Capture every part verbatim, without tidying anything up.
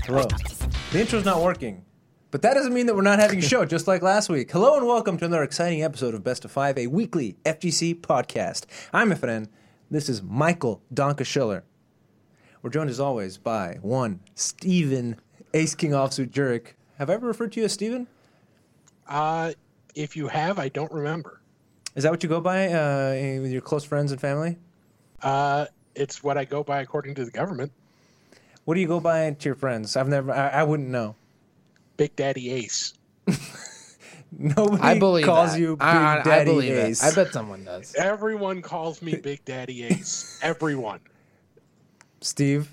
Hello. The intro's not working, but that doesn't mean that we're not having a show, just like last week. Hello and welcome to another exciting episode of Best of Five, a weekly F G C podcast. I'm Efren. This is Michael Donka Schiller. We're joined as always by one Steven Ace King Offsuit Jurek. Have I ever referred to you as Steven? Uh, if you have, I don't remember. Is that what you go by uh, with your close friends and family? Uh, it's what I go by according to the government. What do you go by to your friends? I've never. I, I wouldn't know. Big Daddy Ace. Nobody I believe calls that. you Big I, I, Daddy I believe Ace. it. I bet someone does. Everyone calls me Big Daddy Ace. Everyone. Steve,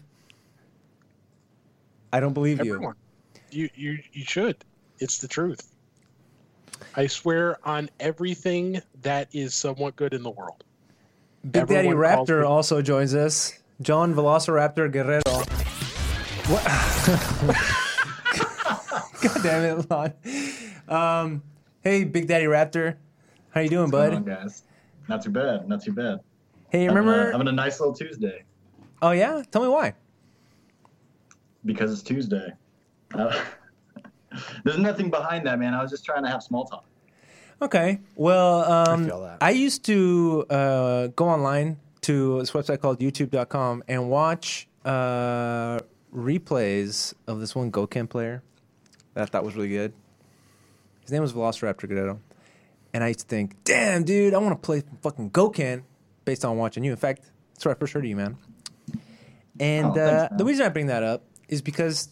I don't believe Everyone. You. You you you should. It's the truth. I swear on everything that is somewhat good in the world. you. Big Everyone Daddy calls Raptor me- also joins us. John Velociraptor Guerrero. What? God damn it, Lon. Um, hey, Big Daddy Raptor. How you doing, What's bud? going on, guys? Not too bad. Not too bad. Hey, Having remember? a, having a nice little Tuesday Oh, yeah? Tell me why. because it's Tuesday. Uh, there's nothing behind that, man. I was just trying to have small talk. Okay. Well, um, I feel that. I used to uh, go online to this website called YouTube dot com and watch uh, replays of this one Goken player that I thought was really good. His name was Velociraptor Guerrero. And I used to think, damn, dude, I want to play fucking Goken based on watching you. In fact, that's where I first heard of you, man. And Oh, uh, thanks, man. the reason I bring that up is because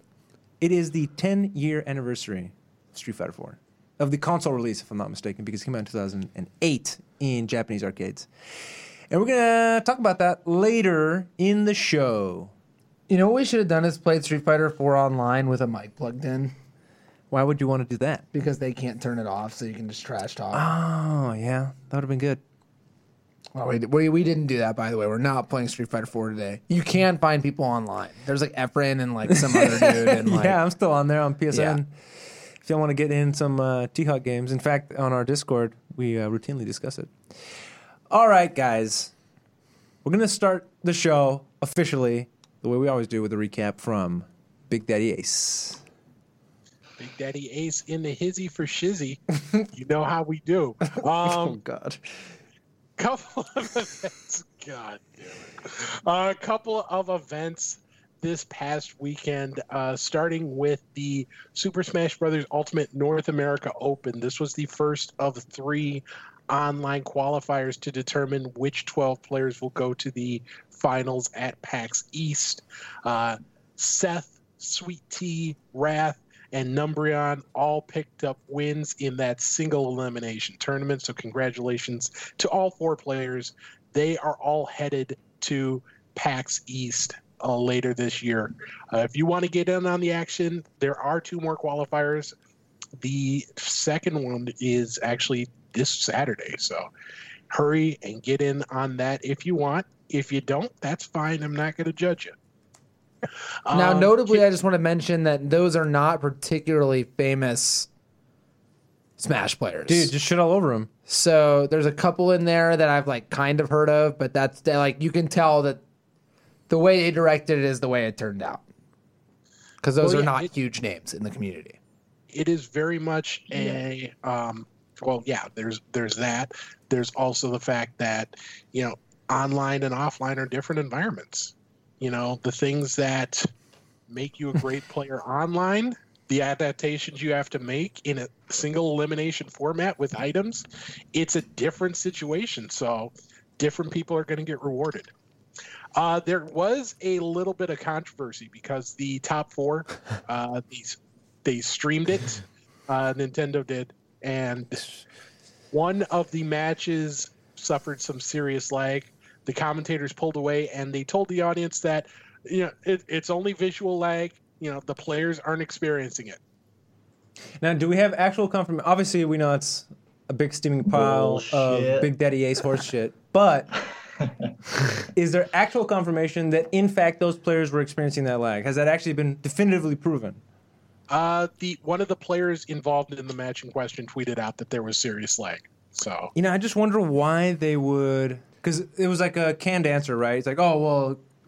it is the ten-year anniversary of Street Fighter four. Of the console release, if I'm not mistaken, because it came out in two thousand eight in Japanese arcades. And we're going to talk about that later in the show. You know what we should have done is played Street Fighter four online with a mic plugged in Why would you want to do that? because they can't turn it off, so you can just trash talk. Oh, yeah. That would have been good. Oh, we, we we didn't do that, by the way. We're not playing Street Fighter four today. You can find people online. There's like Efren and like some other dude. And like, yeah, I'm still on there on P S N. Yeah. If y'all want to get in some uh, T-Hawk games. In fact, on our Discord, we uh, routinely discuss it. All right, guys. We're going to start the show officially the way we always do with a recap from Big Daddy Ace. Big Daddy Ace in the hizzy for shizzy. You know how we do. oh, Um, God. couple of events. God damn it. A couple of events this past weekend, uh, starting with the Super Smash Bros. Ultimate North America Open. This was the first of three online qualifiers to determine which twelve players will go to the finals at PAX East. Uh, Seth, Sweet Tea, Wrath, and Numbreon all picked up wins in that single elimination tournament. So congratulations to all four players. They are all headed to PAX East uh, later this year. Uh, if you want to get in on the action, there are two more qualifiers. The second one is actually this Saturday. So hurry and get in on that if you want. If you don't, that's fine. I'm not going to judge you. Now, Um, notably, I just want to mention that those are not particularly famous Smash players. Dude, just shit all over him. So there's a couple in there that I've like kind of heard of, but that's like you can tell that the way they directed it is the way it turned out. Because those Well, are yeah, not it- huge names in the community. it is very much a um well yeah there's there's that there's also the fact that you know online and offline are different environments. You know, the things that make you a great player online, the adaptations you have to make in a single elimination format with items, it's a different situation. So different people are going to get rewarded. Uh, there was a little bit of controversy because the top four, uh, these they streamed it, uh, Nintendo did, and one of the matches suffered some serious lag. The commentators pulled away, and they told the audience that you know it, it's only visual lag. You know, the players aren't experiencing it. Now, do we have actual confirmation? Obviously, we know it's a big steaming pile of Bullshit. Big Daddy Ace horse shit, but is there actual confirmation that, in fact, those players were experiencing that lag? Has that actually been definitively proven? Uh, the one of the players involved in the match in question tweeted out that there was serious lag. So You know, I just wonder why they would, because it was like a canned answer, right? It's like, oh, well,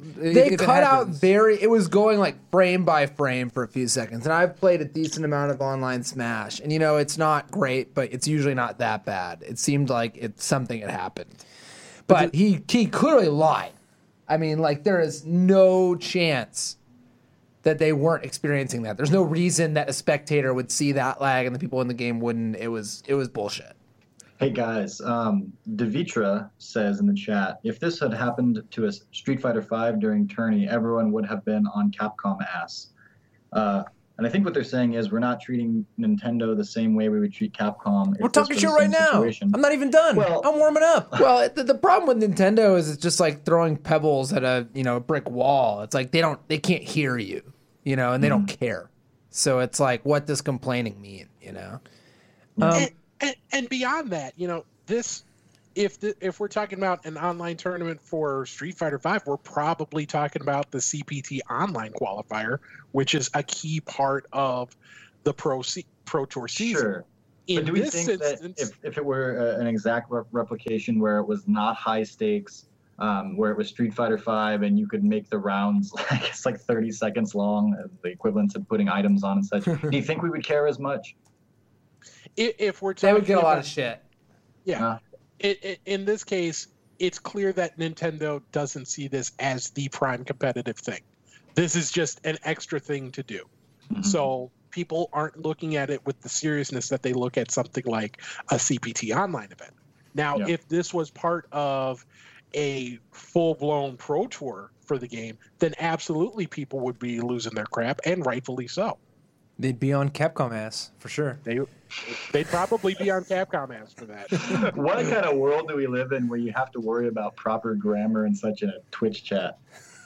They if it cut out happens. very. It was going like frame by frame for a few seconds, and I've played a decent amount of online Smash, and you know it's not great, but it's usually not that bad. It seemed like it's something had happened, but he he clearly lied. I mean, like there is no chance that they weren't experiencing that. There's no reason that a spectator would see that lag and the people in the game wouldn't. It was it was bullshit. Hey guys, um, Devitra says in the chat, if this had happened to a Street Fighter five during tourney, everyone would have been on Capcom ass. Uh, and I think what they're saying is we're not treating Nintendo the same way we would treat Capcom. if We're this talking were shit the right same now. situation. I'm not even done. Well- I'm warming up. Well, the, the problem with Nintendo is it's just like throwing pebbles at a you know a brick wall. It's like they don't they can't hear you, you know, and they don't care. So it's like, what does complaining mean, you know? Um, and, and, and beyond that, you know, this if the, if we're talking about an online tournament for Street Fighter five, we're probably talking about the C P T online qualifier, which is a key part of the Pro C, Pro Tour season. Sure. In But do we this think instance, that if, if it were uh, an exact re- replication where it was not high stakes, um, where it was Street Fighter five and you could make the rounds, I guess, like thirty seconds long, uh, the equivalent of putting items on and such, do you think we would care as much? if, if we're talking They would get a lot about, of shit. yeah, Uh, it, it, in this case, it's clear that Nintendo doesn't see this as the prime competitive thing. This is just an extra thing to do. mhm. So people aren't looking at it with the seriousness that they look at something like a C P T online event. Now, Yeah. if this was part of a full-blown pro tour for the game, then absolutely people would be losing their crap, and rightfully so. They'd be on Capcom ass for sure. They, they'd probably be on Capcom ass for that. What kind of world do we live in where you have to worry about proper grammar and such in a Twitch chat?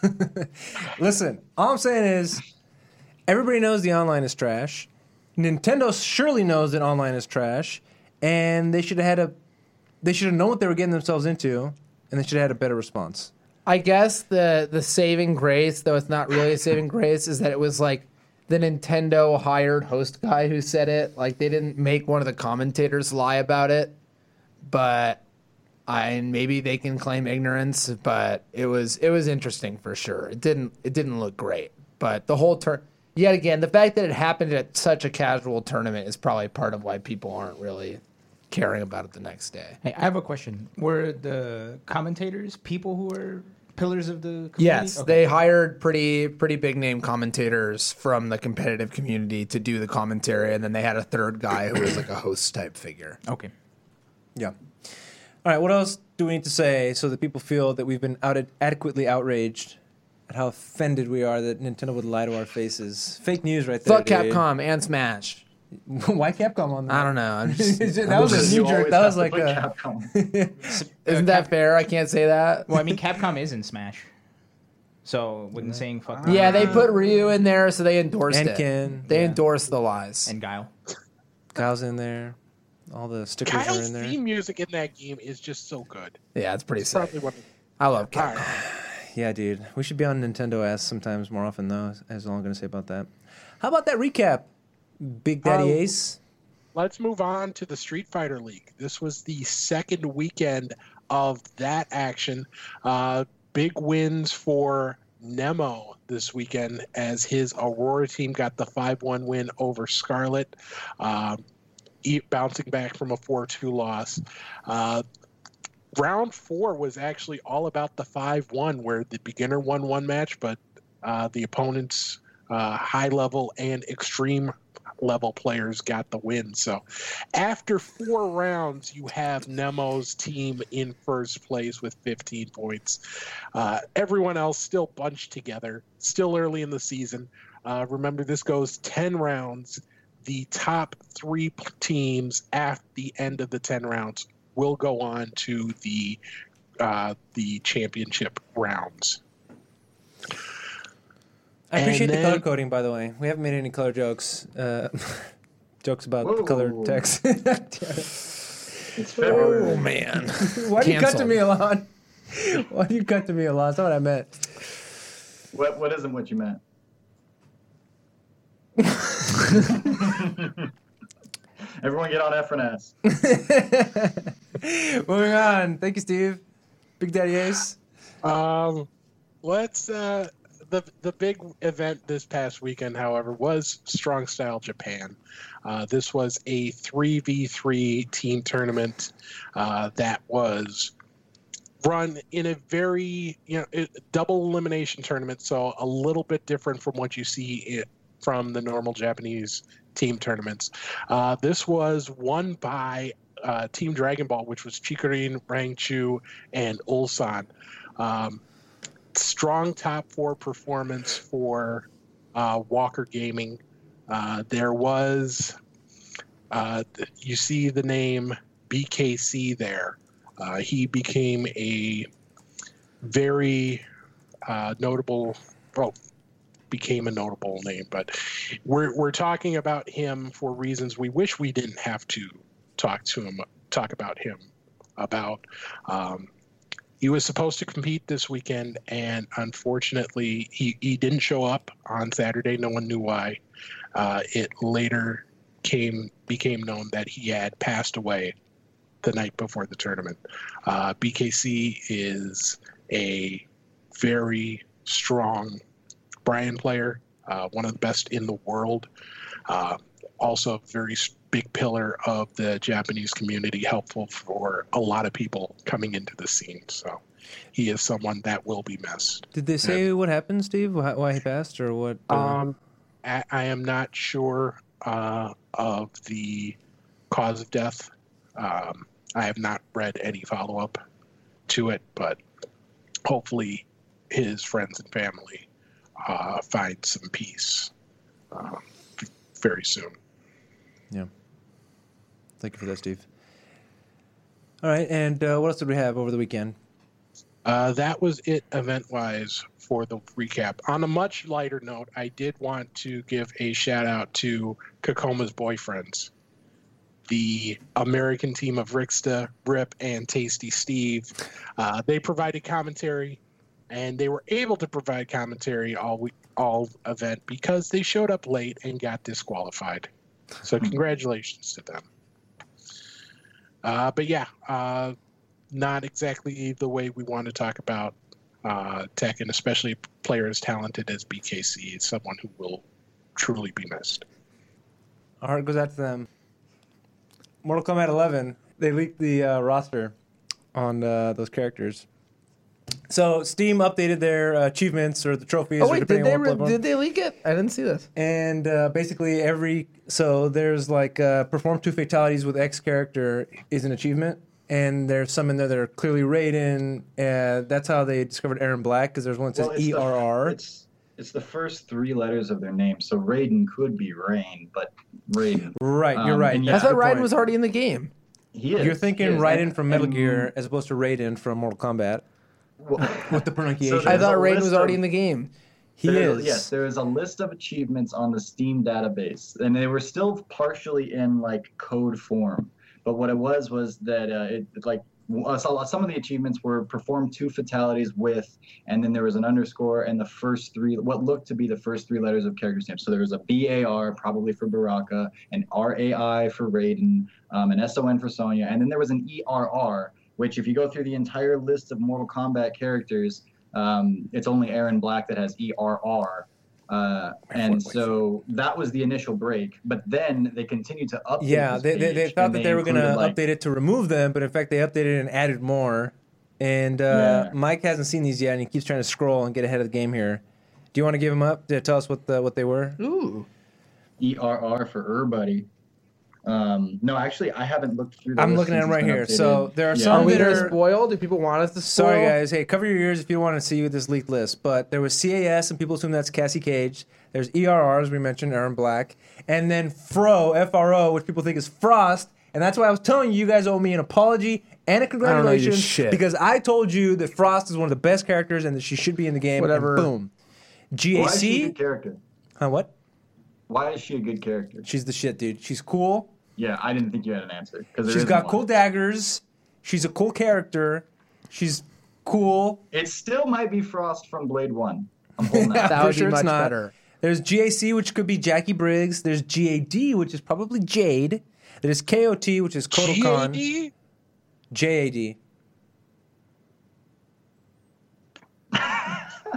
Listen, all I'm saying is everybody knows the online is trash. Nintendo surely knows that online is trash, and they should have had a they should have known what they were getting themselves into, and they should have had a better response. I guess the the saving grace, though it's not really a saving grace, is that it was like the Nintendo hired host guy who said it. Like they didn't make one of the commentators lie about it, but I and maybe they can claim ignorance. But it was it was interesting for sure. It didn't it didn't look great, but the whole turn. Yet again, the fact that it happened at such a casual tournament is probably part of why people aren't really caring about it the next day. Hey, I have a question. Were the commentators people who were pillars of the community? Yes, Okay. they hired pretty pretty big name commentators from the competitive community to do the commentary, and then they had a third guy who was like a host type figure. Okay. Yeah. All right. What else do we need to say so that people feel that we've been out adequately outraged at how offended we are that Nintendo would lie to our faces? Fake news, right there. Fuck dude. Capcom and Smash. Why Capcom on that? I don't know. I'm just, That was a I'm knee just- jerk. always That have was to like put a. Capcom. Isn't that fair? I can't say that. Well, I mean, Capcom is in Smash. So, wouldn't saying fuck Yeah, they put Ryu in there, so they endorsed And it. Ken. They Yeah. endorsed the lies. and Guile. Kyle's in there. All the stickers are Kyle's in there. theme music in that game is just so good. Yeah, it's pretty It's sick. probably one of I love All Capcom. right. Yeah, dude. We should be on Nintendo ass sometimes more often, though. That's all I'm going to say about that. How about that recap, Big Daddy Uh, Ace? Let's move on to the Street Fighter League. This was the second weekend of that action. Uh, big wins for Nemo this weekend as his Aurora team got the five one win over Scarlet, um, e- bouncing back from a four two loss. Uh, round four was actually all about the five one, where the beginner won one match, but uh, the opponents, uh, high level and extreme level players, got the win. So after four rounds, you have Nemo's team in first place with fifteen points. Uh, everyone else still bunched together, still early in the season. Uh, remember, this goes ten rounds. The top three p- teams at the end of the ten rounds will go on to the uh, the championship rounds. I appreciate and the color then- coding, by the way. We haven't made any color jokes. Uh, jokes about the Whoa. colored text. It's February. Oh, man. Why do you cut to Canceled. me, Alon? Why do you cut to me, Alon? That's not what I meant. What what isn't what you meant? Everyone get on F and S. Moving on. Thank you, Steve. Big Daddy Ace. Um, let's uh, the the big event this past weekend, however, was Strong Style Japan. Uh, this was a three v three team tournament uh, that was run in a very you know it, double elimination tournament, so a little bit different from what you see it, from the normal Japanese team tournaments. Uh, this was won by uh, Team Dragon Ball, which was Chikurin, Rangchu, and Ulsan. Um, strong top four performance for uh, Walker Gaming. Uh, there was, uh, you see the name B K C there. Uh, he became a very uh, notable, well, became a notable name, but we're we're talking about him for reasons we wish we didn't have to talk to him, talk about him about. Um, he was supposed to compete this weekend, and unfortunately, he, he didn't show up on Saturday. No one knew why. Uh, it later came became known that he had passed away the night before the tournament. Uh, B K C is a very strong Brian player, uh, one of the best in the world. Uh, also a very big pillar of the Japanese community, helpful for a lot of people coming into the scene. So he is someone that will be missed. Did they say what happened, Steve? Why, why he passed, or what? Uh... Um, I, I am not sure uh, of the cause of death. Um, I have not read any follow-up to it, but hopefully his friends and family uh, find some peace uh, very soon. Yeah. Thank you for that, Steve. All right, and uh, what else did we have over the weekend? Uh, that was it event-wise for the recap. On a much lighter note, I did want to give a shout-out to Kokoma's Boyfriends, the American team of Ricksta, Rip, and Tasty Steve. Uh, they provided commentary, and they were able to provide commentary all week, all event because they showed up late and got disqualified. So congratulations to them. Uh, but yeah, uh, not exactly the way we want to talk about uh, Tech, and especially a player as talented as B K C is someone who will truly be missed. Our heart goes out to them. Mortal Kombat eleven, they leaked the uh, roster on uh, those characters. So Steam updated their uh, achievements or the trophies. Oh or wait, depending did they on what re- level. did they leak it? I didn't see this. And uh, basically every so there's like uh, perform two fatalities with X character is an achievement, and there's some in there that are clearly Raiden. And that's how they discovered Aaron Black, because there's one that says Well, it's E R R. The, it's it's the first three letters of their name. So Raiden could be Rain, but Raiden. Right, you're Um, right. and I That's thought a good Raiden point. was already in the game. He is. You're thinking he is. Raiden And- from Metal and- Gear as opposed to Raiden from Mortal Kombat well, with the pronunciation. So I There's thought a Raiden list was already of- in the game. he there is. Yes, there is a list of achievements on the Steam database, and they were still partially in like code form. But what it was was that uh, it like uh, so some of the achievements were perform two fatalities with, and then there was an underscore and the first three, what looked to be the first three letters of character's name. So there was a B A R probably for Baraka, an R A I for Raiden, um, an S O N for Sonya, and then there was an E R R, which if you go through the entire list of Mortal Kombat characters, um, it's only Aaron Black that has E R R. Uh, and so that was the initial break, but then they continued to update. Yeah, this they, they, they page, thought and that they were going to included, like, update it to remove them, but in fact they updated and added more. And uh, Yeah. Mike hasn't seen these yet, and he keeps trying to scroll and get ahead of the game here. Do you want to give him up to tell us what the, what they were? Ooh. E R R for everybody. Um, no, actually, I haven't looked through. The I'm list looking at since them right it's here. been So updated. there are Yeah. some Are we that going are. to spoil? Do people want us to spoil? Sorry, guys. Hey, cover your ears if you want to see this leaked list. But there was C A S, and people assume that's Cassie Cage. There's E R R, as we mentioned, Aaron Black. And then Fro, F R O, which people think is Frost. And that's why I was telling you, you guys owe me an apology and a know you congratulations. shit. Because I told you that Frost is one of the best characters and that she should be in the game. Whatever. And boom. Why is she a G A C? good character? Huh, what? Why is she a good character? She's the shit, dude. She's cool. Yeah, I didn't think you had an answer because She's got cool daggers. She's a cool character. She's cool. It still might be Frost from Blade One. I'm holding out. That Pretty would be sure it's much not. better. There's G A C, which could be Jackie Briggs. There's G A D, which is probably Jade. There's K O T, which is Kotal Khan. G A D? J A D.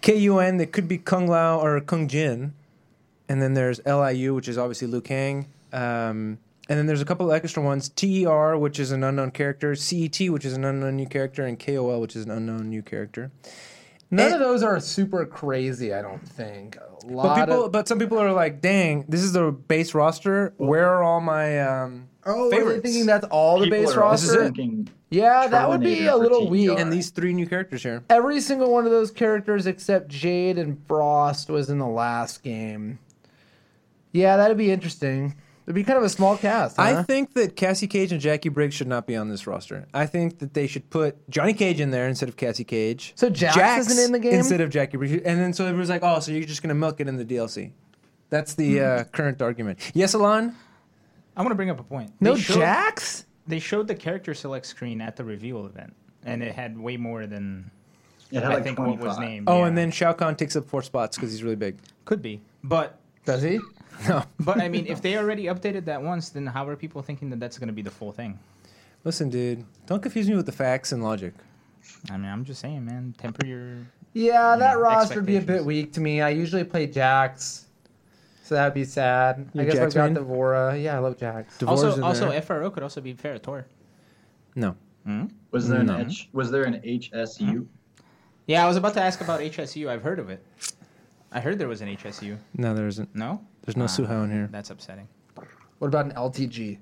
K U N, that could be Kung Lao or Kung Jin. And then there's L I U, which is obviously Liu Kang. Um, and then there's a couple of extra ones. T E R, which is an unknown character. C E T, which is an unknown new character. And K O L, which is an unknown new character. None And- of those are super crazy, I don't think. A But lot people, of... but some people are like, "Dang, this is the base roster. Where are all my um, Oh, are favorites?" they thinking that's all the People base are also roster? thinking Yeah, that would be Terminator a for little T E R. weak. and these three new characters here. Every single one of those characters except Jade and Frost was in the last game. Yeah, that'd be interesting. It'd be kind of a small cast. Huh? I think that Cassie Cage and Jackie Briggs should not be on this roster. I think that they should put Johnny Cage in there instead of Cassie Cage. So Jax isn't in the game? instead of Jackie Briggs, and then so everyone's like, "Oh, so you're just gonna milk it in the D L C?" That's the uh, current argument. Yes, Alon. I want to bring up a point. no They showed- Jax? They showed the character select screen at the reveal event, and it had way more than it had I like think what was twenty-five. named. Oh, yeah. and then Shao Kahn takes up four spots because he's really big. could be, but Does he? No, but I mean, if they already updated that once, then how are people thinking that that's going to be the full thing? listen, dude, don't confuse me with the facts and logic. I mean, I'm just saying, man. Temper your. Yeah, that Yeah, roster would be a bit expectations. weak to me. I usually play Jax, so that'd be sad. I You're guess I've Jax got main? Devora. Yeah, I love Jax. Devore's Also, in also, there. F R O could also be Ferrator. No. Hmm? Was there an No. H, was there an H S U? Yeah, I was about to ask about H S U. I've heard of it. I heard there was an H S U. No, there isn't. No? There's no Ah, Suhao in here. That's upsetting. What about an L T G?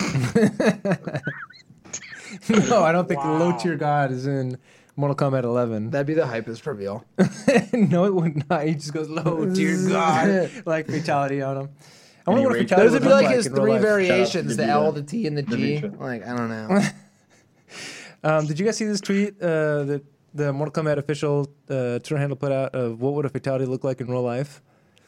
No, I don't think Wow. the low tier god is in Mortal Kombat eleven. That'd be the hypest reveal. No, it would not. He just goes low tier god, like fatality on him. I wonder Any what a rage- fatality Those would would be look like his in real three life. variations: the Devita. L, the T, and the G. Devita. Like I don't know. Um, did you guys see this tweet uh, that the Mortal Kombat official uh, Twitter handle put out of what would a fatality look like in real life?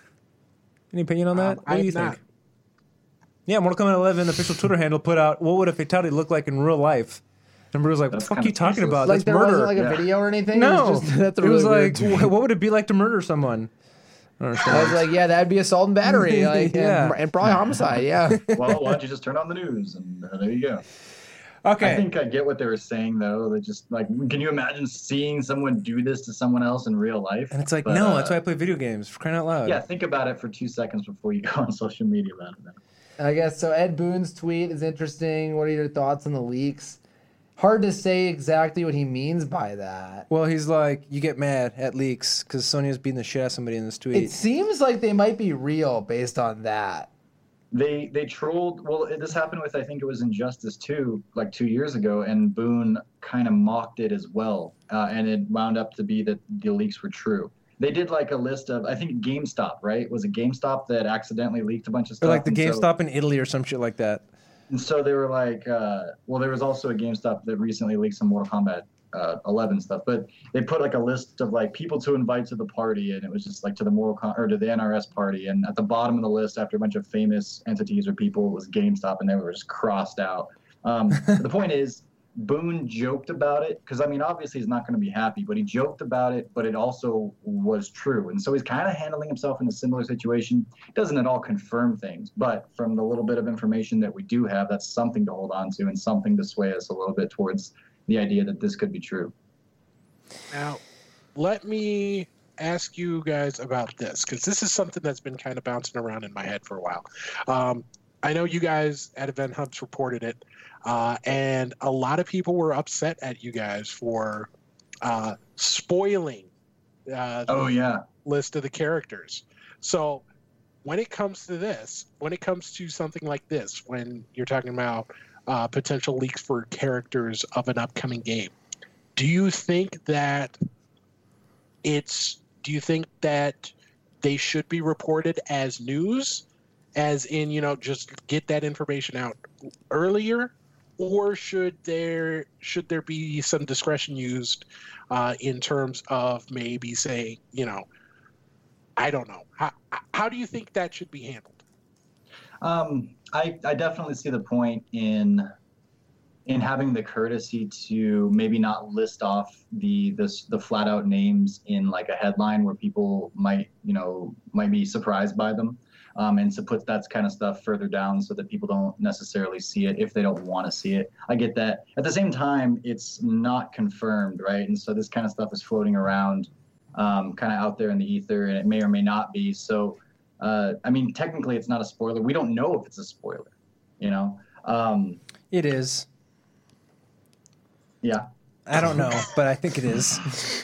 Any opinion on that? Um, what I do you have not. think? Yeah, Mortal Kombat eleven official Twitter handle put out what would a fatality look like in real life? And Bruce was like, "What the That's fuck are kinda you talking tasteless. about? Like That's there murder." wasn't like a Yeah. video or anything. no, it was, just, that's a it was really like, weird "Wh- what would it be like to murder someone? I don't understand. I was like, yeah, that'd be assault and battery, like, Yeah. and, and probably homicide. Yeah. Well, why don't you just turn on the news and uh, there you go. Okay. I think I get what they were saying though. They just like, can you imagine seeing someone do this to someone else in real life? And it's like, But, no, uh, that's why I play video games. For crying out loud. Yeah, think about it for two seconds before you go on social media about it. I guess so. Ed Boon's tweet is interesting. What are your thoughts on the leaks? Hard to say exactly what he means by that. Well, he's like, you get mad at leaks because Sonya's beating the shit out of somebody in this tweet. It seems like they might be real based on that. They they trolled. Well, it, this happened with I think it was Injustice two, like two years ago, and Boone kind of mocked it as well, uh, and it wound up to be that the leaks were true. They did like a list of I think GameStop, right? Was it GameStop that accidentally leaked a bunch of Or stuff? like the And so- GameStop in Italy or some shit like that. And so they were like, uh, well, there was also a GameStop that recently leaked some Mortal Kombat uh, eleven stuff, but they put like a list of like people to invite to the party, and it was just like to the Mortal Com- or to the N R S party, and at the bottom of the list, after a bunch of famous entities or people, was GameStop, and they were just crossed out. Um, the point is, Boone joked about it because I mean, obviously he's not going to be happy, but he joked about it, but it also was true, and so he's kind of handling himself in a similar situation. Doesn't at all confirm things, but from the little bit of information that we do have, that's something to hold on to and something to sway us a little bit towards the idea that this could be true. Now, let me ask you guys about this because this is something that's been kind of bouncing around in my head for a while. Um, I know you guys at Event Hubs reported it, uh, and a lot of people were upset at you guys for uh, spoiling uh, Oh yeah. list of the characters. So when it comes to this, when it comes to something like this, when you're talking about uh, potential leaks for characters of an upcoming game, do you think that it's, do you think that they should be reported as news, as in, you know, just get that information out earlier? Or should there should there be some discretion used uh, in terms of maybe saying, you know, I don't know. How, how do you think that should be handled? Um, I, I definitely see the point in in having the courtesy to maybe not list off the the, the flat out names in like a headline where people might you know might be surprised by them, um, and to put that kind of stuff further down so that people don't necessarily see it if they don't want to see it. I get that. At the same time, it's not confirmed, right? And so this kind of stuff is floating around um, kind of out there in the ether, and it may or may not be. So, uh, I mean, technically, it's not a spoiler. We don't know if it's a spoiler. You know. Um, It is. yeah. I don't know, but I think it is.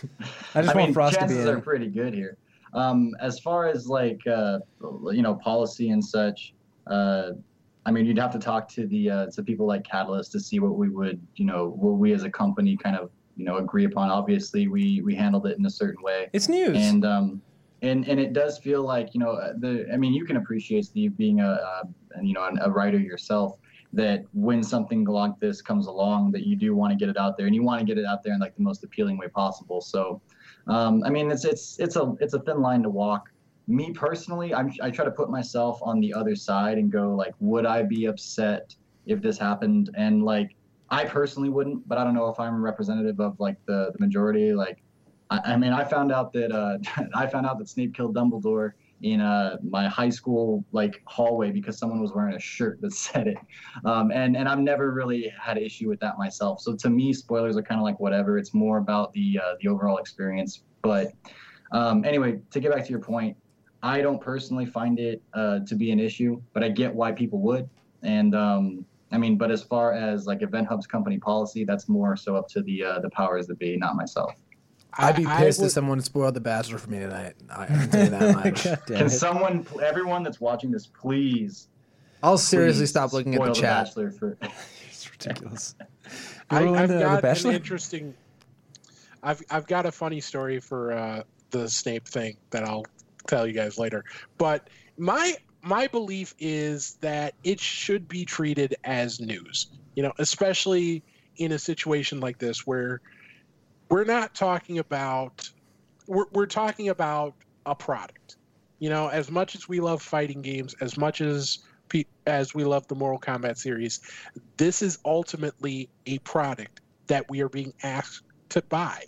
I just I want mean, Frost to be chances in. are pretty good here. Um, as far as like uh, you know, policy and such, uh, I mean, you'd have to talk to the uh, to people like Catalyst to see what we would, you know, what we as a company kind of, you know, agree upon. Obviously, we we handled it in a certain way, It's news. and um, and and it does feel like, you know, the. I mean, you can appreciate, Steve, being a, a you know a writer yourself, that when something like this comes along, that you do want to get it out there, and you want to get it out there in like the most appealing way possible. So, um, I mean, it's it's it's a it's a thin line to walk. Me personally, I'm, I try to put myself on the other side and go like, would I be upset if this happened? And like, I personally wouldn't, but I don't know if I'm representative of like the, the majority. Like, I, I mean, I found out that uh, I found out that Snape killed Dumbledore in uh, my high school like hallway because someone was wearing a shirt that said it, um, and and I've never really had an issue with that myself. So to me, spoilers are kind of like whatever. It's more about the uh, the overall experience. But um, anyway, to get back to your point, I don't personally find it uh, to be an issue, but I get why people would. And um, I mean, but as far as like Event Hub's company policy, that's more so up to the uh, the powers that be, not myself. I'd be I- pissed I would- if someone spoiled The Bachelor for me tonight. I, I can tell you that much. God damn Can it. someone, everyone that's watching this, please, I'll seriously please stop looking at spoil the chat. Bachelor for. It's ridiculous. I, Roll I've into The got an Bachelor? interesting. I've I've got a funny story for uh, the Snape thing that I'll tell you guys later. But my my belief is that it should be treated as news. You know, especially in a situation like this where we're not talking about we're we're talking about a product. You know, as much as we love fighting games, as much as pe- as we love the Mortal Kombat series, this is ultimately a product that we are being asked to buy.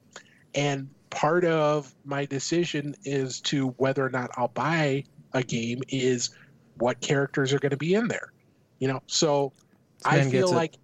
And part of my decision is to whether or not I'll buy a game is what characters are going to be in there. You know, so This I man feel gets it. like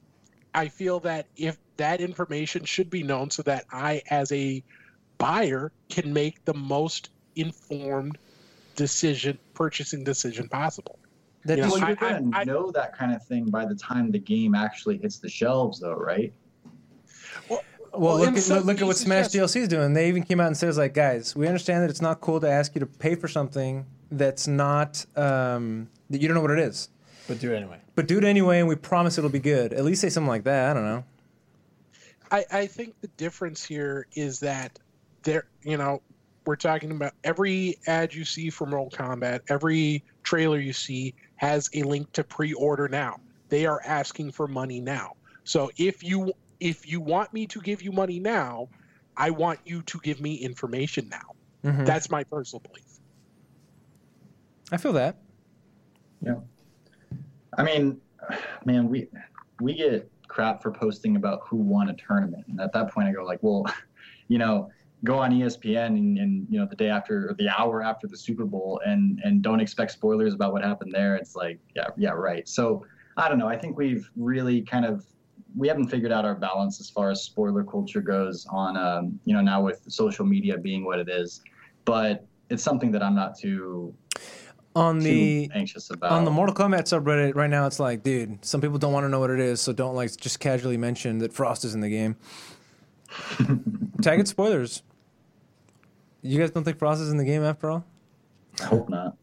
I feel that if that information should be known so that I as a buyer can make the most informed decision, purchasing decision possible. That You is- know, Well, I- you're gonna I- I- know that kind of thing by the time the game actually hits the shelves, though, right? Well, Well, look in at, some look at what cases, Smash yes. D L C is doing. They even came out and says like, guys, we understand that it's not cool to ask you to pay for something that's not um, that you don't know what it is, But do it anyway. but do it anyway, and we promise it'll be good. At least say something like that. I don't know. I, I think the difference here is that there, you know, we're talking about every ad you see for Mortal Kombat, every trailer you see has a link to pre-order now. They are asking for money now. So if you if you want me to give you money now, I want you to give me information now. Mhm. That's my personal belief. I feel that. Yeah. I mean, man, we we get crap for posting about who won a tournament, and at that point, I go like, well, you know, go on E S P N and, and you know the day after or the hour after the Super Bowl, and and don't expect spoilers about what happened there. It's like, yeah, yeah, right. So I don't know. I think we've really kind of we haven't figured out our balance as far as spoiler culture goes on. Um, you know, now with social media being what it is, but it's something that I'm not too On too the anxious about. on the Mortal Kombat subreddit right now, it's like, dude, some people don't want to know what it is, so don't like just casually mention that Frost is in the game. Tag it spoilers. You guys don't think Frost is in the game after all? I hope not.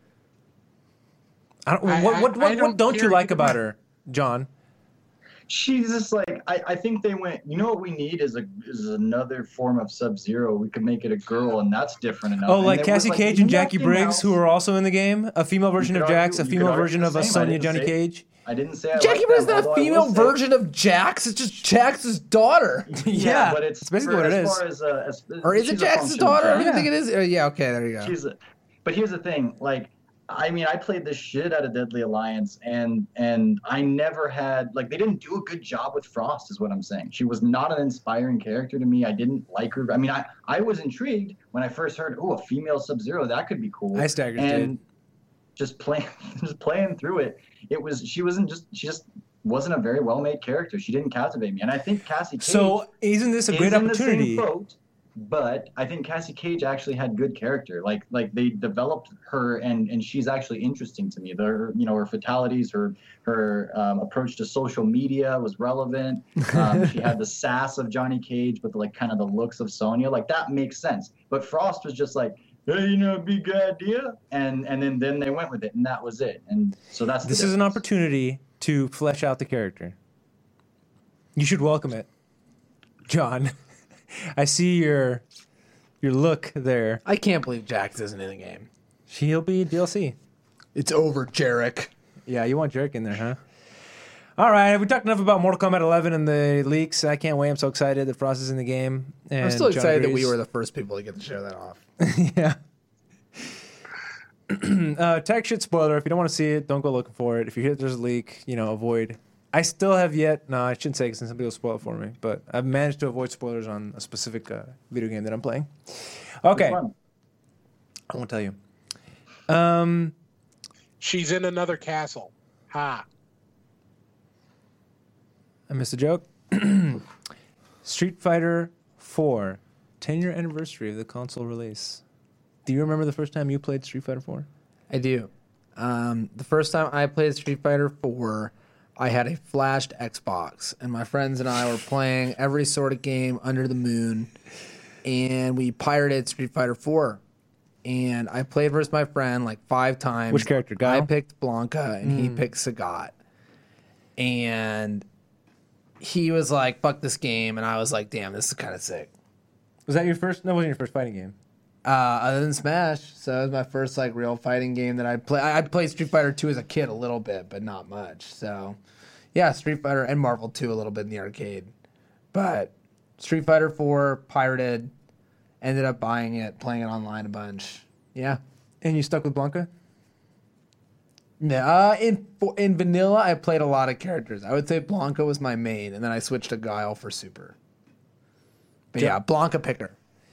I don't, I- what I- what, I what, don't what don't you care like either about way. her, John? She's just like I, I think they went. You know what we need is a is another form of Sub Zero. We could make it a girl, and that's different enough. Oh, And like there was, Cassie Cage and Jackie nothing Briggs, else. who are also in the game? A female version could of argue- Jax, a you could female argue version the of a same. I Sonya didn't Johnny say- Cage. I didn't say I Jackie liked Briggs is them, not a although I will female say- version of Jax. It's just Jax's daughter. Yeah, but it's, it's basically for- what it as is. Far as, uh, as, Or is it she's a Jax's function of daughter? I don't Jax. even think it is. Uh, yeah, okay, there you go. She's a, but here's the thing, like, I mean, I played the shit out of Deadly Alliance, and and I never had like they didn't do a good job with Frost, is what I'm saying. She was not an inspiring character to me. I didn't like her. I mean, I I was intrigued when I first heard, oh, a female Sub-Zero, that could be cool. Ice Daggers and did. just playing just playing through it, it was she wasn't just she just wasn't a very well made character. She didn't captivate me, and I think Cassie Cage So isn't this a is great in the same opportunity? boat, but I think Cassie Cage actually had good character. Like like they developed her, and and she's actually interesting to me. Her, you know, her fatalities, her her um, approach to social media was relevant. Um, she had the sass of Johnny Cage, but the, like kind of the looks of Sonya. Like that makes sense. But Frost was just like, hey, you know, big good idea, and and then then they went with it, and that was it. And so that's the This is an difference. opportunity to flesh out the character. You should welcome it, John. I see your your look there. I can't believe Jax isn't in the game. He'll be D L C. It's over, Jarek. Yeah, you want Jerick in there, huh? All right, we talked enough about Mortal Kombat eleven and the leaks. I can't wait. I'm so excited that Frost is in the game. And I'm still John excited that we agrees. were the first people to get to show that off. Yeah. uh, tag shit spoiler. If you don't want to see it, don't go looking for it. If you hear there's a leak, you know, avoid. I still have yet. No, I shouldn't say because some people will spoil it for me. But I've managed to avoid spoilers on a specific uh, video game that I'm playing. Okay, Which one? I won't tell you. Um, She's in another castle. Ha. I missed a joke. Street Fighter four, ten-year anniversary of the console release. Do you remember the first time you played Street Fighter four? I do. Um, the first time I played Street Fighter four, I had a flashed Xbox, and my friends and I were playing every sort of game under the moon, and we pirated Street Fighter four. And I played versus my friend like five times. Which character, Guile? I picked Blanca, and he picked Sagat. And he was like, fuck this game, and I was like, damn, this is kind of sick. Was that your first? No, it wasn't your first fighting game. Uh, other than Smash, so it was my first like real fighting game that I play. I played Street Fighter two as a kid a little bit, but not much. So, yeah, Street Fighter and Marvel two a little bit in the arcade, but Street Fighter four pirated. Ended up buying it, playing it online a bunch. Yeah, And you stuck with Blanca? yeah. Uh, in in vanilla, I played a lot of characters. I would say Blanca was my main, and then I switched to Guile for Super. But Jo- yeah, Blanca picker.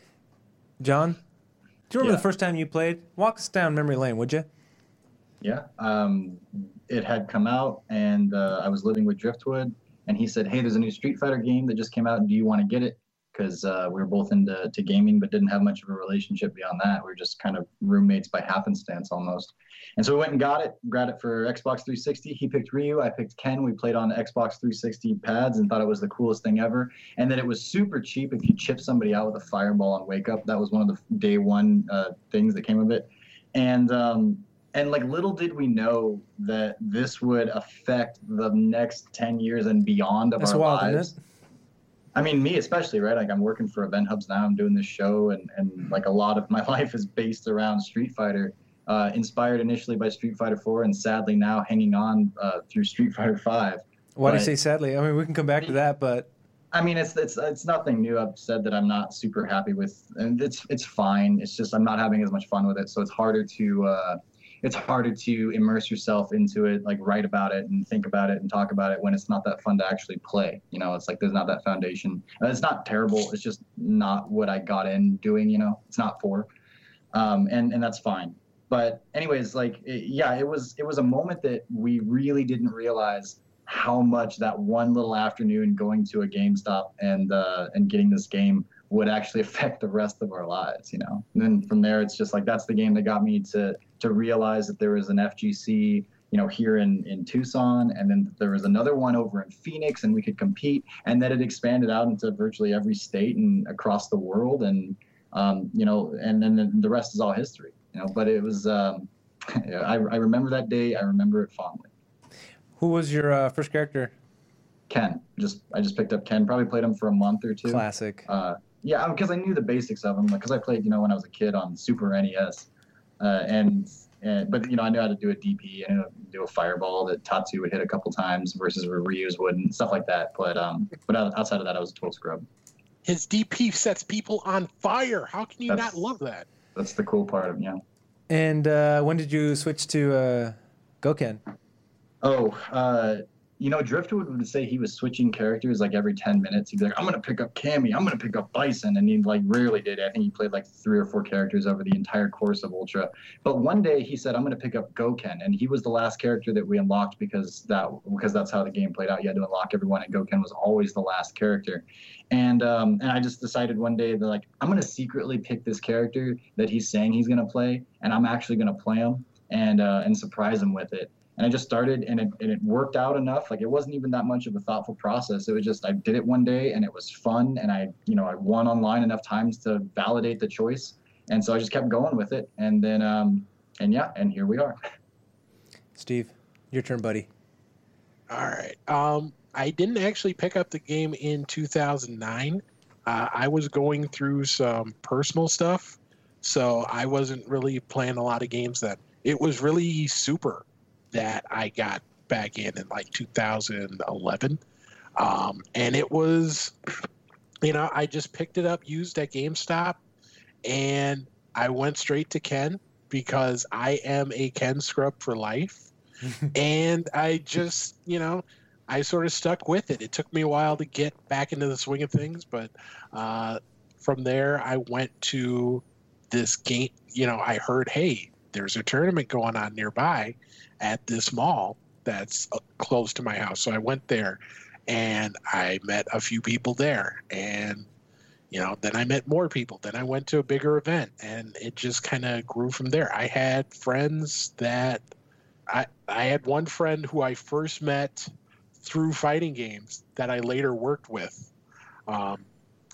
John, do you remember Yeah. the first time you played? Walk us down memory lane, would you? Yeah. Um, it had come out, and uh, I was living with Driftwood, and he said, hey, there's a new Street Fighter game that just came out. Do you want to get it? Because uh, we were both into to gaming, but didn't have much of a relationship beyond that. We were just kind of roommates by happenstance almost. And so we went and got it, got it for Xbox three sixty. He picked Ryu, I picked Ken. We played on Xbox three sixty pads and thought it was the coolest thing ever. And then it was super cheap if you chip somebody out with a fireball on Wake Up. That was one of the day one uh, things that came of it. And um, and like little did we know that this would affect the next ten years and beyond of That's our wild, lives. isn't it? I mean, me especially, right? Like I'm working for Event Hubs now. I'm doing this show, and, and like a lot of my life is based around Street Fighter, uh, inspired initially by Street Fighter four, and sadly now hanging on uh, through Street Fighter five. Why do you But- say sadly? I mean, we can come back to that, but I mean, it's it's it's nothing new. I've said that I'm not super happy with, and it's it's fine. It's just I'm not having as much fun with it, so it's harder to uh, it's harder to immerse yourself into it, like write about it and think about it and talk about it when it's not that fun to actually play. You know, it's like there's not that foundation. And it's not terrible. It's just not what I got in doing. You know, it's not for, um, and and that's fine. But anyways, like it, yeah, it was it was a moment that we really didn't realize how much that one little afternoon going to a GameStop and uh, and getting this game would actually affect the rest of our lives, you know. And then from there, it's just like that's the game that got me to to realize that there was an F G C, you know, here in in Tucson, and then there was another one over in Phoenix, and we could compete, and then it expanded out into virtually every state and across the world, and um, you know, and then the rest is all history, you know. But it was, um, I, I remember that day, I remember it fondly. who was your uh, first character? Ken, just I just picked up Ken. Probably played him for a month or two. Classic. Uh, yeah, because I knew the basics of him. Because I played, you know, when I was a kid on Super N E S, uh, and, and but you know I knew how to do a D P. I knew how to do a fireball that Tatsu would hit a couple times versus where Ryu's wouldn't, stuff like that. But um, but outside of that, I was a total scrub. His D P sets people on fire. How can you That's- not love that? That's the cool part of it, yeah. And uh, when did you switch to uh, Goken? Oh, uh, you know, Driftwood would say he was switching characters like every ten minutes. He'd be like, I'm going to pick up Cammy. I'm going to pick up Bison. And he like rarely did. I think he played like three or four characters over the entire course of Ultra. But one day he said, I'm going to pick up Goken. And he was the last character that we unlocked because that because that's how the game played out. You had to unlock everyone, and Goken was always the last character. And um, and I just decided one day that like, I'm going to secretly pick this character that he's saying he's going to play. And I'm actually going to play him and uh, and surprise him with it. And I just started, and it, and it worked out enough. Like, it wasn't even that much of a thoughtful process. It was just, I did it one day, and it was fun, and I, you know, I won online enough times to validate the choice. And so I just kept going with it. And then, um, and yeah, and here we are. Steve, your turn, buddy. All right. Um, I didn't actually pick up the game in two thousand nine. Uh, I was going through some personal stuff, so I wasn't really playing a lot of games. That it was really Super that I got back in in like two thousand eleven. Um, and it was, you know, I just picked it up used at GameStop, and I went straight to Ken because I am a Ken scrub for life. And I just, you know, I sort of stuck with it. It took me a while to get back into the swing of things, but uh, from there I went to this game. You know, I heard, hey, there's a tournament going on nearby at this mall that's close to my house. So I went there, and I met a few people there, and you know, then I met more people. Then I went to a bigger event, and it just kind of grew from there. I had friends that I I had one friend who I first met through fighting games that I later worked with, um,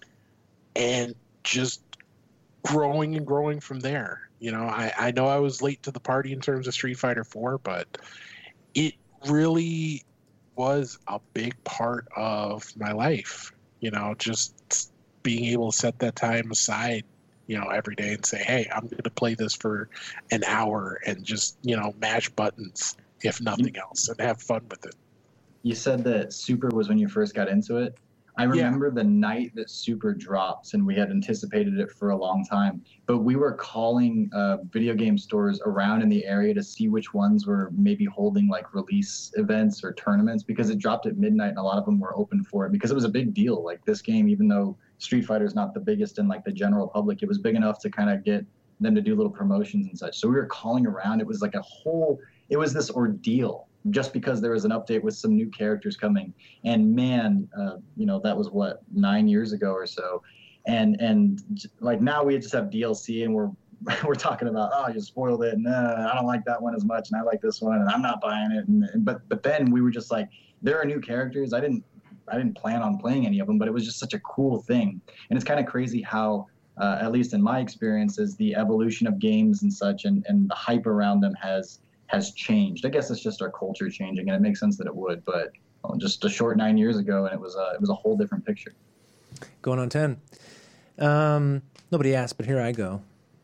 and just growing and growing from there. You know, I, I know I was late to the party in terms of Street Fighter four, but it really was a big part of my life. You know, just being able to set that time aside, you know, every day and say, hey, I'm going to play this for an hour and just, you know, mash buttons, if nothing else, and have fun with it. You said that Super was when you first got into it. I remember yeah. the night that Super dropped, and we had anticipated it for a long time, but we were calling uh, video game stores around in the area to see which ones were maybe holding like release events or tournaments, because it dropped at midnight and a lot of them were open for it because it was a big deal. Like, this game, even though Street Fighter is not the biggest in like the general public, it was big enough to kind of get them to do little promotions and such. So we were calling around. It was like a whole, it was this ordeal, just because there was an update with some new characters coming. And man, uh, you know, that was what, nine years ago or so. And, and like now we just have D L C, and we're, we're talking about, oh, you spoiled it. And uh, I don't like that one as much. And I like this one, and I'm not buying it. And, and but, but then we were just like, there are new characters. I didn't, I didn't plan on playing any of them, but it was just such a cool thing. And it's kind of crazy how, uh, at least in my experiences, the evolution of games and such, and, and the hype around them has, has changed. I guess it's just our culture changing, and it makes sense that it would, but well, just a short nine years ago, and it was a, it was a whole different picture. Going on ten. Um, nobody asked, but here I go.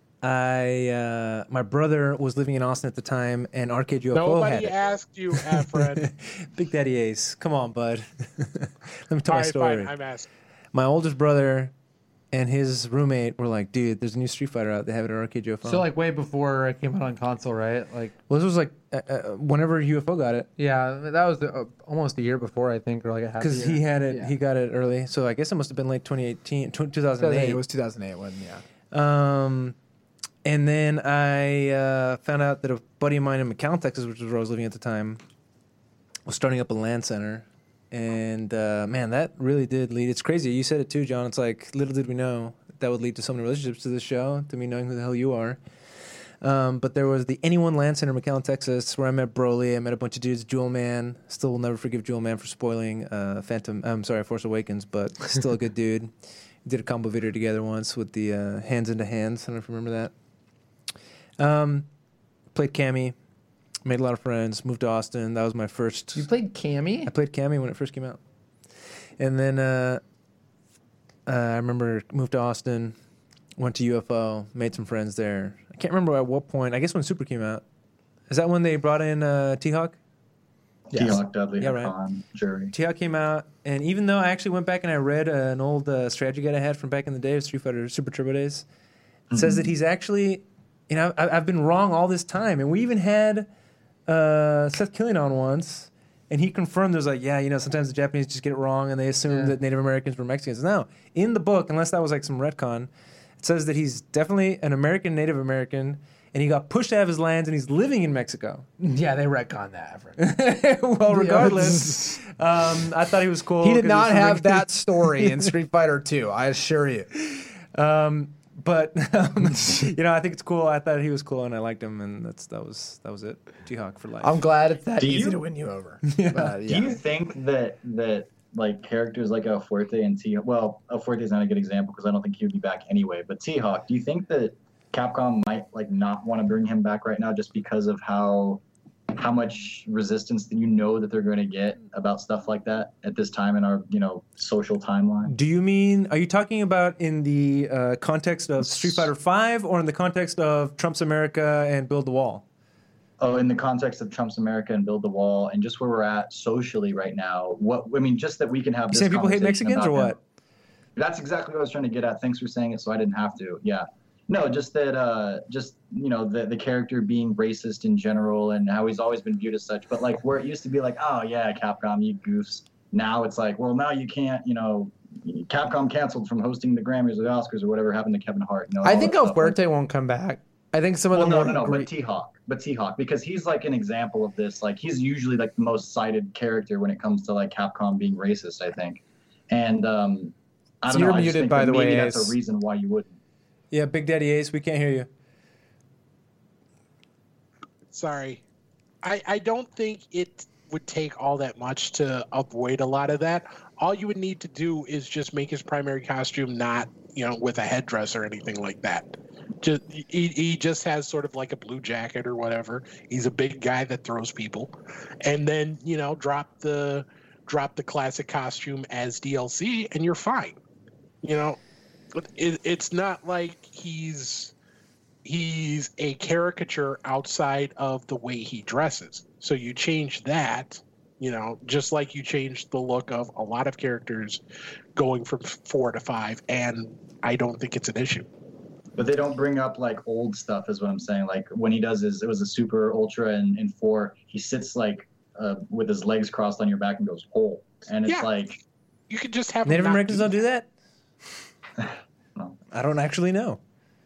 I uh, my brother was living in Austin at the time, and Arcade U F O Nobody had it. asked you, Efren. Big Daddy Ace, come on, bud. Let me tell All my right, story. fine, I'm asking. My oldest brother and his roommate were like, "Dude, there's a new Street Fighter out. They have it at Arcade U F O." So like way before it came out on console, right? Like, well, this was like uh, uh, whenever U F O got it, yeah, that was the, uh, almost a year before, I think, or like a half. because he had it. Yeah. He got it early, so I guess it must have been late twenty eighteen, two thousand eight. two thousand eight. It was two thousand eight when, yeah. Um, and then I uh, found out that a buddy of mine in McAllen, Texas, which was where I was living at the time, was starting up a LAN center. And uh, man, that really did lead. It's crazy. You said it too, John. It's like, little did we know that would lead to so many relationships to this show, to me knowing who the hell you are. Um, but there was the Anyone LAN Center in McAllen, Texas, where I met Broly. I met a bunch of dudes. Jewel Man. Still will never forgive Jewel Man for spoiling uh, Phantom. I'm sorry, Force Awakens, but still a good dude. We did a combo video together once with the uh, Hands into Hands. I don't know if you remember that. Um, played Cammy. Made a lot of friends. Moved to Austin. That was my first. You played Cammy? I played Cammy when it first came out. And then uh, uh, I remember moved to Austin, went to U F O, made some friends there. I can't remember at what point. I guess when Super came out. Is that when they brought in uh, T-Hawk? Yes. T-Hawk, Dudley, Yeah, right. Hakan, Jury. T-Hawk came out, and even though I actually went back and I read uh, an old uh, strategy guide I had from back in the day of Street Fighter Super Turbo days, it Mm-hmm. says that he's actually, you know, I, I've been wrong all this time. And we even had uh, Seth Killing on once, And he confirmed, there's like, yeah, you know, sometimes the Japanese just get it wrong and they assume Yeah. that Native Americans were Mexicans. No, in the book, unless that was like some retcon, it says that he's definitely an American Native American, and he got pushed out of his lands and he's living in Mexico. Yeah, they retconned that. Well, regardless, um, I thought he was cool. He did 'cause not he's from have that story in Street Fighter two, I assure you. Um, but um, you know, I think it's cool. I thought he was cool, and I liked him, and that's that was that was it. T-Hawk for life. I'm glad it's that Do easy you- to win you over. Yeah. But, Do yeah. you think that that like characters like El Fuerte and T well, El Fuerte is not a good example because I don't think he would be back anyway. But T-Hawk, do you think that Capcom might like not want to bring him back right now just because of how how much resistance that you know that they're going to get about stuff like that at this time in our you know social timeline? Do you mean, are you talking about in the uh, context of Street Fighter five or in the context of Trump's America and Build the Wall? Oh, in the context of Trump's America and Build the Wall and just where we're at socially right now, what I mean, just that we can have. You this saying people hate conversation Mexicans or about him. what? That's exactly what I was trying to get at. Thanks for saying it, so I didn't have to. Yeah. No, just that, uh, just, you know, the, the character being racist in general and how he's always been viewed as such. But, like, where it used to be like, oh, yeah, Capcom, you goofs. Now it's like, well, now you can't, you know, Capcom canceled from hosting the Grammys or the Oscars or whatever happened to Kevin Hart. You know, I all think that El stuff. Like, Fuerte won't come back. I think some of well, the no, more no, no, gre- but T-Hawk. But T-Hawk, because he's, like, an example of this. Like, he's usually, like, the most cited character when it comes to, like, Capcom being racist, I think. And, um, I So don't know. you're I just muted, think by that the way, maybe that's Ace. a reason why you wouldn't. Yeah, Big Daddy Ace, we can't hear you. Sorry. I, I don't think it would take all that much to avoid a lot of that. All you would need to do is just make his primary costume not, you know, with a headdress or anything like that. Just he, he just has sort of like a blue jacket or whatever. He's a big guy that throws people. And then, you know, drop the drop the classic costume as D L C and you're fine. You know, it, it's not like he's he's a caricature outside of the way he dresses. So you change that, you know, just like you changed the look of a lot of characters going from four to five, and I don't think it's an issue. But they don't bring up like old stuff, is what I'm saying. Like when he does his, it was a super ultra in, in four, he sits like uh, with his legs crossed on your back and goes, oh. And it's Yeah. like, You could just have Native him not Americans do don't do that? No. I don't actually know.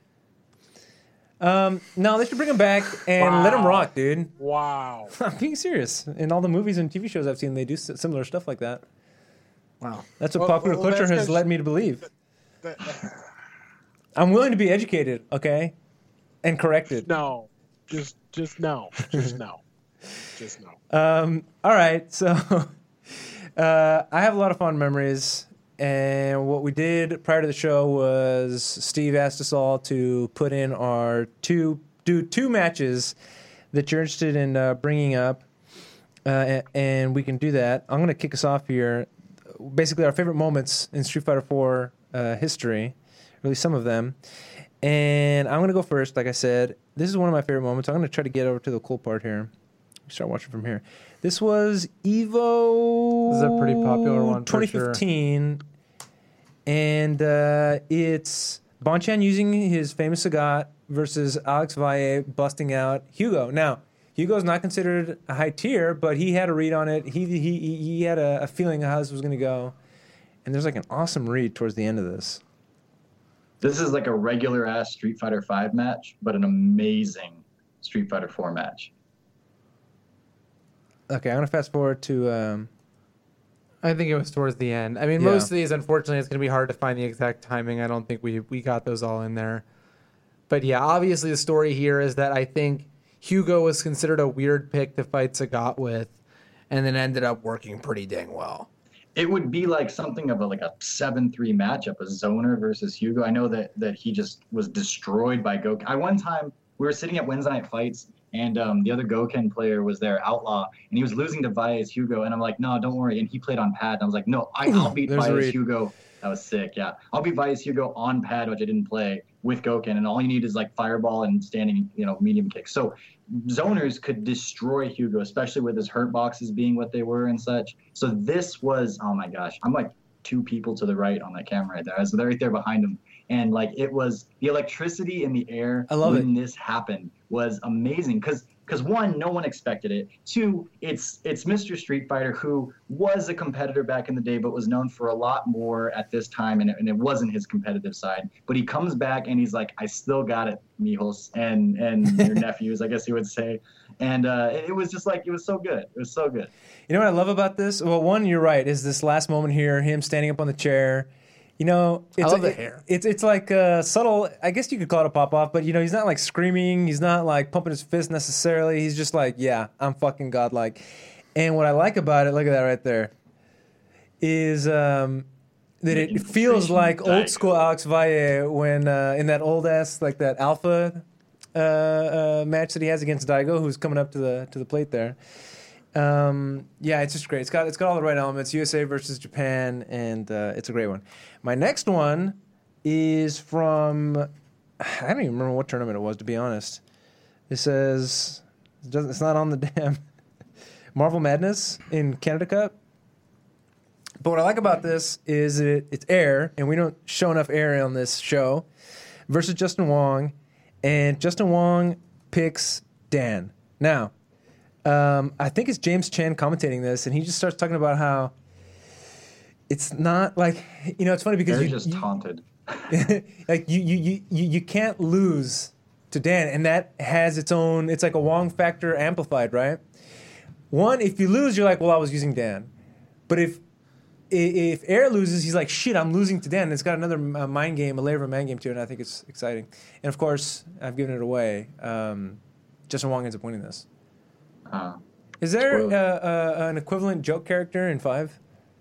Um, no, they should bring him back and let him Wow. rock, dude. Wow. I'm being serious. In all the movies and T V shows I've seen, they do s- similar stuff like that. Wow. That's what Well, popular well, culture that's has 'cause- led me to believe. That- I'm willing to be educated, okay, and corrected. no, just just no, just no, just no. Um, all right, so uh, I have a lot of fond memories, and what we did prior to the show was Steve asked us all to put in our two do two matches that you're interested in uh, bringing up, uh, a- and we can do that. I'm going to kick us off here. Basically, our favorite moments in Street Fighter four uh, history, really some of them. And I'm going to go first. Like I said, this is one of my favorite moments. I'm going to try to get over to the cool part here. Start watching from here. This was Evo. This is a pretty popular one for twenty fifteen, and uh, it's Bonchan using his famous Sagat versus Alex Valle busting out Hugo. Now, Hugo's not considered a high tier, but he had a read on it. He he he had a, a feeling of how this was going to go, and there's like an awesome read towards the end of this. this is like a regular ass Street Fighter five match, but an amazing Street Fighter four match. Okay, I'm gonna fast forward to. Um, I think it was towards the end. I mean, Yeah. most of these, unfortunately, it's going to be hard to find the exact timing. I don't think we we got those all in there. But yeah, obviously the story here is that I think Hugo was considered a weird pick to fight Sagat with, and then ended up working pretty dang well. It would be like something of a like a seven three matchup, a Zoner versus Hugo. I know that that he just was destroyed by Goku. I one time we were sitting at Wednesday night fights, and um, the other Goken player was there, Outlaw, and he was losing to Valles Hugo, and I'm like, no, don't worry. And he played on pad, and I was like, no, I, I'll beat There's a Valles read. Hugo. That was sick, yeah. I'll beat Valles Hugo on pad, which I didn't play, with Goken, and all you need is like fireball and standing, you know, medium kick. So zoners could destroy Hugo, especially with his hurt boxes being what they were and such. So this was, oh my gosh, I'm like two people to the right on that camera right there. I was right there behind him. And like it was the electricity in the air I love when this happened was amazing. Because because one, no one expected it. Two, it's it's Mister Street Fighter, who was a competitor back in the day, but was known for a lot more at this time, and it, and it wasn't his competitive side. But he comes back and he's like, I still got it, mijos, and and your nephews, I guess he would say. And uh, it was just like, it was so good. It was so good. You know what I love about this? Well, one, you're right, is this last moment here, him standing up on the chair. You know, it's, I love the it- hair. It's it's like a subtle. I guess you could call it a pop off, but you know, he's not like screaming. He's not like pumping his fist necessarily. He's just like, yeah, I'm fucking godlike. And what I like about it, look at that right there, is um, that it feels like old school Alex Valle when uh, in that old ass like that alpha uh, uh, match that he has against Daigo, who's coming up to the to the plate there. Um, yeah, it's just great. It's got it's got all the right elements. U S A versus Japan, and uh, it's a great one. My next one is from I don't even remember what tournament it was, to be honest. It says it doesn't. It's not on the damn Marvel Madness in Canada Cup. But what I like about this is it, it's air, and we don't show enough air on this show. Versus Justin Wong, and Justin Wong picks Dan. Now. Um, I think it's James Chen commentating this, and he just starts talking about how it's not like, you know, it's funny because They're you just you, taunted. like you, you you you you can't lose to Dan, and that has its own. It's like a Wong factor amplified, right? One, if you lose, you're like, well, I was using Dan, but if if Air loses, he's like, shit, I'm losing to Dan. And it's got another uh, mind game, a layer of a mind game to it, and I think it's exciting. And of course, I've given it away. Um, Justin Wong ends up winning this. Uh, Is there uh, Spoiler. uh, an equivalent joke character in five?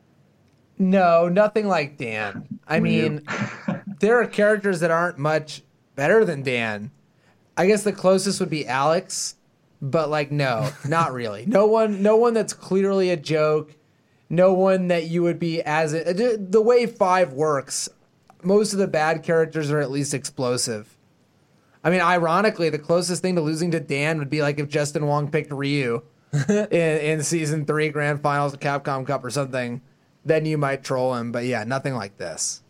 No, nothing like Dan. I mean, there are characters that aren't much better than Dan. I guess the closest would be Alex, but like no, not really. No one, no one that's clearly a joke. No one that you would be as a, the way five works. Most of the bad characters are at least explosive. I mean, ironically, the closest thing to losing to Dan would be like if Justin Wong picked Ryu in, in season three grand finals of Capcom Cup or something. Then you might troll him, but yeah, nothing like this.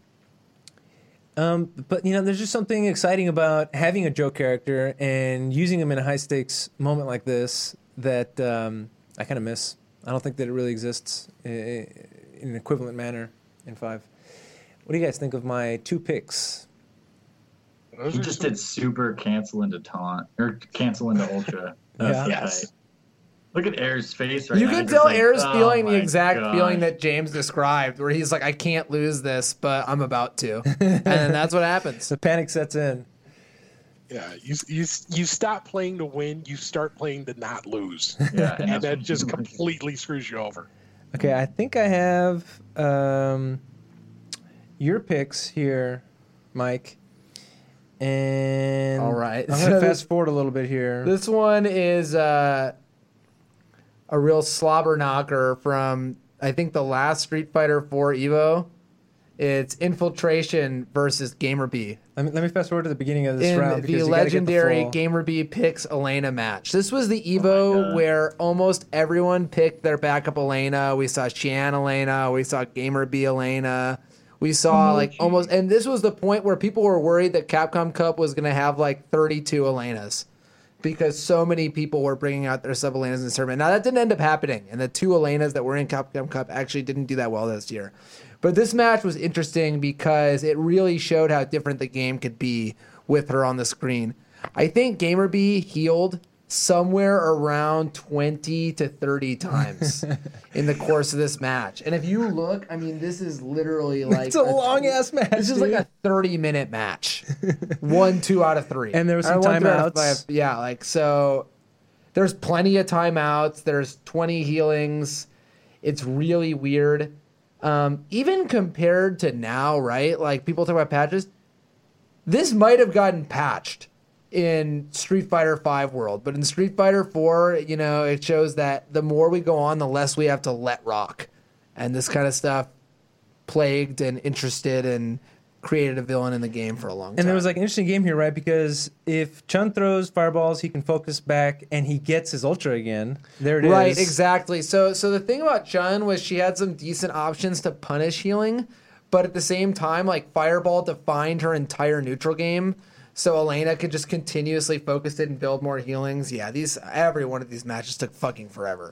Um, but you know, there's just something exciting about having a joke character and using him in a high stakes moment like this that um, I kind of miss. I don't think that it really exists in, in an equivalent manner in five. What do you guys think of my two picks? Those he are just some- did super cancel into taunt or cancel into ultra. That's Yeah. the Yes. fight. Look at Air's face right You now. can He's tell just like, Air's "Oh feeling the my exact gosh." feeling that James described, where he's like, I can't lose this, but I'm about to. And then that's what happens. The panic sets in. Yeah, you you you stop playing to win, you start playing to not lose, Yeah, and that's that what- just completely screws you over. Okay, I think I have um, your picks here, Mike. And All right. I'm So going to this- fast forward a little bit here. This one is uh, a real slobber knocker from, I think, the last Street Fighter four Evo. It's Infiltration versus GamerB. Let me, let me fast forward to the beginning of this In round. the because you gotta get the legendary full- GamerB picks Elena match. This was the Oh my Evo God. where almost everyone picked their backup Elena. We saw Xian Elena. We saw GamerB Elena. We saw Oh, like gee. almost, and this was the point where people were worried that Capcom Cup was going to have like thirty-two Elenas because so many people were bringing out their sub Elenas in the tournament. Now that didn't end up happening, and the two Elenas that were in Capcom Cup actually didn't do that well this year. But this match was interesting because it really showed how different the game could be with her on the screen. I think GamerB healed somewhere around twenty to thirty times in the course of this match. And if you look, I mean, this is literally like It's a long ass match. This is like dude. a thirty minute match. One, two out of three. And there was Or some one, two out of timeouts. five. Yeah, like so there's plenty of timeouts. There's twenty healings. It's really weird. Um, even compared to now, right? Like people talk about patches. This might have gotten patched in Street Fighter five world, but in Street Fighter four, you know, it shows that the more we go on, the less we have to let rock. And this kind of stuff plagued and interested and created a villain in the game for a long time. And there was like an interesting game here, right? Because if Chun throws fireballs, he can focus back and he gets his ultra again. There it is. Right, exactly. So so the thing about Chun was she had some decent options to punish healing, but at the same time, like Fireball defined her entire neutral game. so Elena could just continuously focus it and build more healings. Yeah, these every one of these matches took fucking forever.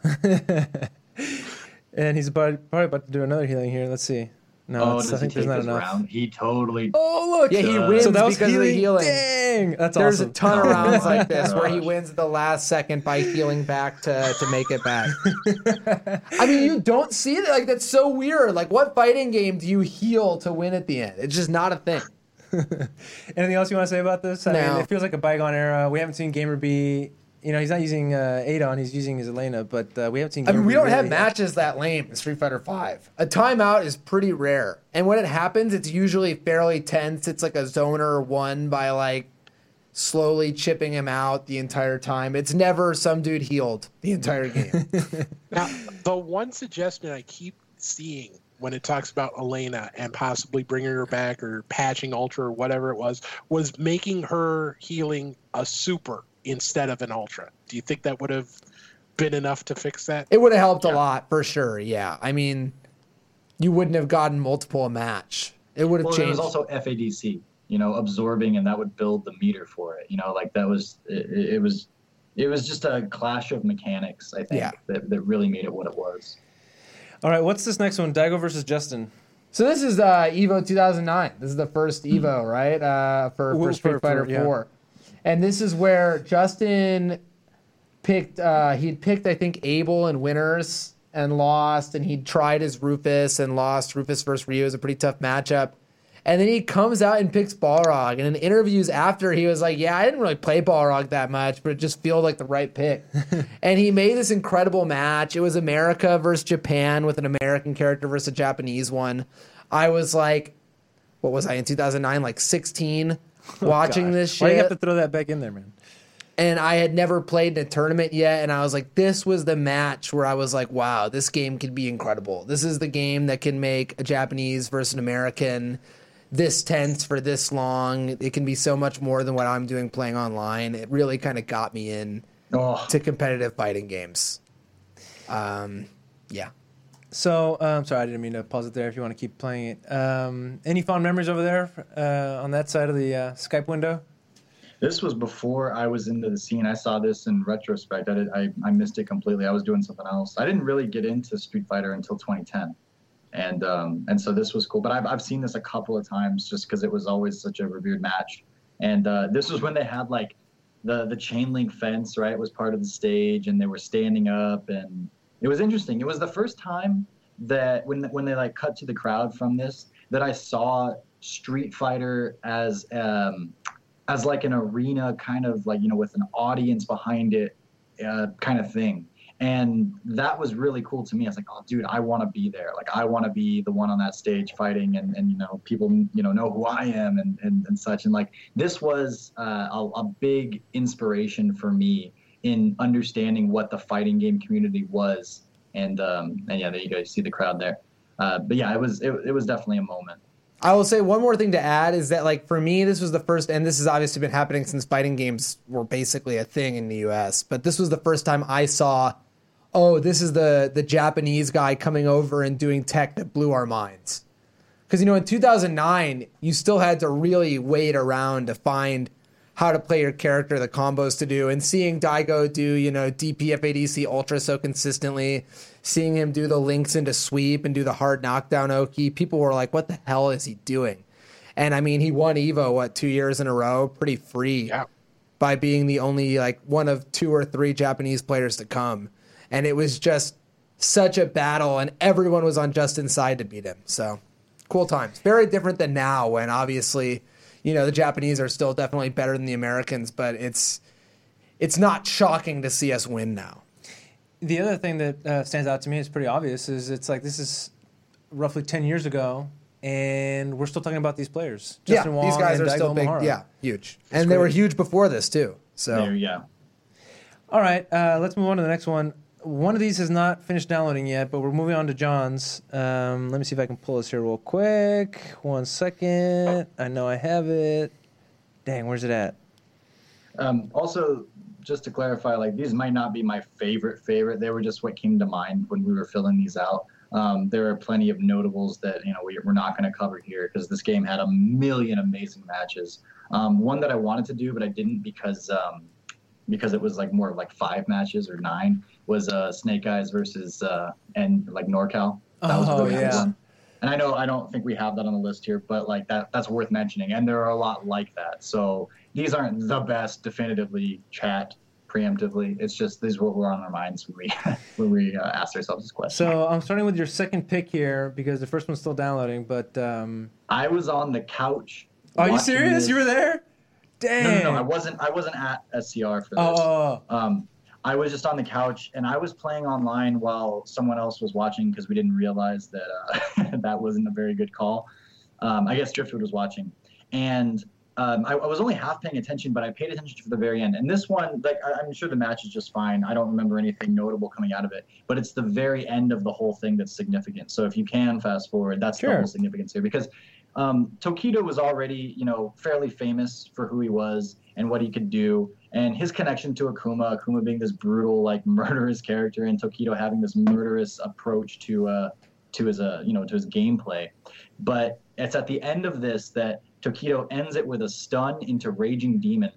And he's about, probably about to do another healing here. Let's see. No, Oh, it's, does I he think take there's not his enough. round? He totally. Oh, look. Yeah, he Uh, wins so that was because of the healing. Dang. That's There's awesome. a ton of Oh rounds my like this where he gosh. wins at the last second by healing back to, to make it back. I mean, you don't see it. Like, that's so weird. Like, what fighting game do you heal to win at the end? It's just not a thing. Anything else you want to say about this? I No. mean, it feels like a bygone era. We haven't seen Gamer B. You know, he's not using uh, Adon. He's using his Elena, but uh, we haven't seen. I Gamer mean, we B don't have really- matches that lame in Street Fighter five. A timeout is pretty rare. And when it happens, it's usually fairly tense. It's like a zoner won by, like, slowly chipping him out the entire time. It's never some dude healed the entire game. Now, the one suggestion I keep seeing when it talks about Elena and possibly bringing her back or patching Ultra or whatever it was, was making her healing a super instead of an Ultra. Do you think that would have been enough to fix that? It would have helped a lot for sure. Yeah. I mean, you wouldn't have gotten multiple a match. It would have Well, there changed. was also F A D C, you know, absorbing, and that would build the meter for it. You know, like that was it, it was it was just a clash of mechanics, I think, Yeah. that, that really made it what it was. All right, what's this next one? Daigo versus Justin. So this is uh, Evo two thousand nine. This is the first Evo, right? Uh, for, Well, for Street for- Fighter for- yeah. four. And this is where Justin picked, uh, he'd picked, I think, Abel and winners and lost. And he'd tried his Rufus and lost. Rufus versus Ryu is a pretty tough matchup. And then he comes out and picks Balrog. And in interviews after, he was like, yeah, I didn't really play Balrog that much, but it just felt like the right pick. And he made this incredible match. It was America versus Japan with an American character versus a Japanese one. I was like, what was I in two thousand nine? Like sixteen, watching Gosh. this Why do you have shit. to throw that back in there, man? And I had never played in a tournament yet. And I was like, this was the match where I was like, wow, this game could be incredible. This is the game that can make a Japanese versus an American this tense for this long. It can be so much more than what I'm doing playing online. It really kind of got me in Oh, to competitive fighting games. Um, yeah. So, um, sorry, I didn't mean to pause it there. If you want to keep playing it, um, any fond memories over there uh, on that side of the uh, Skype window? this was before I was into the scene. I saw this in retrospect. I, did, I I missed it completely. I was doing something else. I didn't really get into Street Fighter until twenty ten, and um, and so this was cool. But I've I've seen this a couple of times just because it was always such a revered match. And uh, this was when they had like the the chain link fence, right, was part of the stage, and they were standing up, and it was interesting. It was the first time that when when they like cut to the crowd from this that I saw Street Fighter as um, as like an arena kind of like, you know, with an audience behind it uh, kind of thing. And that was really cool to me. I was like, oh, dude, I want to be there. Like, I want to be the one on that stage fighting, and, and you know, people, you know, know who I am and, and, and such. And like, this was uh, a, a big inspiration for me in understanding what the fighting game community was. And, um, and yeah, there you go. You see the crowd there. Uh, but yeah, it was, it, it was definitely a moment. I will say one more thing to add is that, like, for me, this was the first, and this has obviously been happening since fighting games were basically a thing in the U S, but this was the first time I saw, oh, this is the the Japanese guy coming over and doing tech that blew our minds. Because, you know, in two thousand nine, you still had to really wait around to find how to play your character, the combos to do, and seeing Daigo do, you know, D P, F A D C, Ultra so consistently, seeing him do the links into sweep and do the hard knockdown Oki, people were like, what the hell is he doing? And I mean, he won Evo, what, two years in a row, pretty free Yeah. by being the only, like, one of two or three Japanese players to come. And it was just such a battle, and everyone was on Justin's side to beat him. So, cool times. Very different than now, when obviously, you know, the Japanese are still definitely better than the Americans, but it's it's not shocking to see us win now. The other thing that uh, stands out to me is pretty obvious is it's like this is roughly ten years ago, and we're still talking about these players. Justin yeah, Wong these guys and are still Daigo big. Mahara. Yeah, huge. and they great. were huge before this, too. So, There, yeah. All right, uh, let's move on to the next one. One of these has not finished downloading yet, but we're moving on to John's. Um, let me see if I can pull this here real quick. One second. I know I have it. Dang, where's it at? Um, also, just to clarify, like these might not be my favorite favorite. They were just what came to mind when we were filling these out. Um, there are plenty of notables that you know we, we're not going to cover here because this game had a million amazing matches. Um, one that I wanted to do but I didn't because um, because it was like more like five matches or nine was uh, Snake Eyes versus uh, and like NorCal. That was a Oh, really good yeah. one. And I know I don't think we have that on the list here, but like that that's worth mentioning. And there are a lot like that. So these aren't the best definitively chat preemptively. It's just these are what were on our minds when we when we uh, asked ourselves this question. So I'm starting with your second pick here because the first one's still downloading. But um, I was on the couch. are you watching serious? this- You were there? No, Dang. no, no, I wasn't. I wasn't at S C R for this. Oh, Um, I was just on the couch and I was playing online while someone else was watching because we didn't realize that uh, that wasn't a very good call. Um, I guess Driftwood was watching, and um, I, I was only half paying attention, but I paid attention for the very end. And this one, like I, I'm sure the match is just fine. I don't remember anything notable coming out of it, but it's the very end of the whole thing that's significant. So if you can fast forward, that's the Sure. whole significance here because. Um, Tokido was already, you know, fairly famous for who he was and what he could do, and his connection to Akuma, Akuma being this brutal, like murderous character, and Tokido having this murderous approach to, uh, to his, uh, you know, to his gameplay. But it's at the end of this that Tokido ends it with a stun into Raging Demon,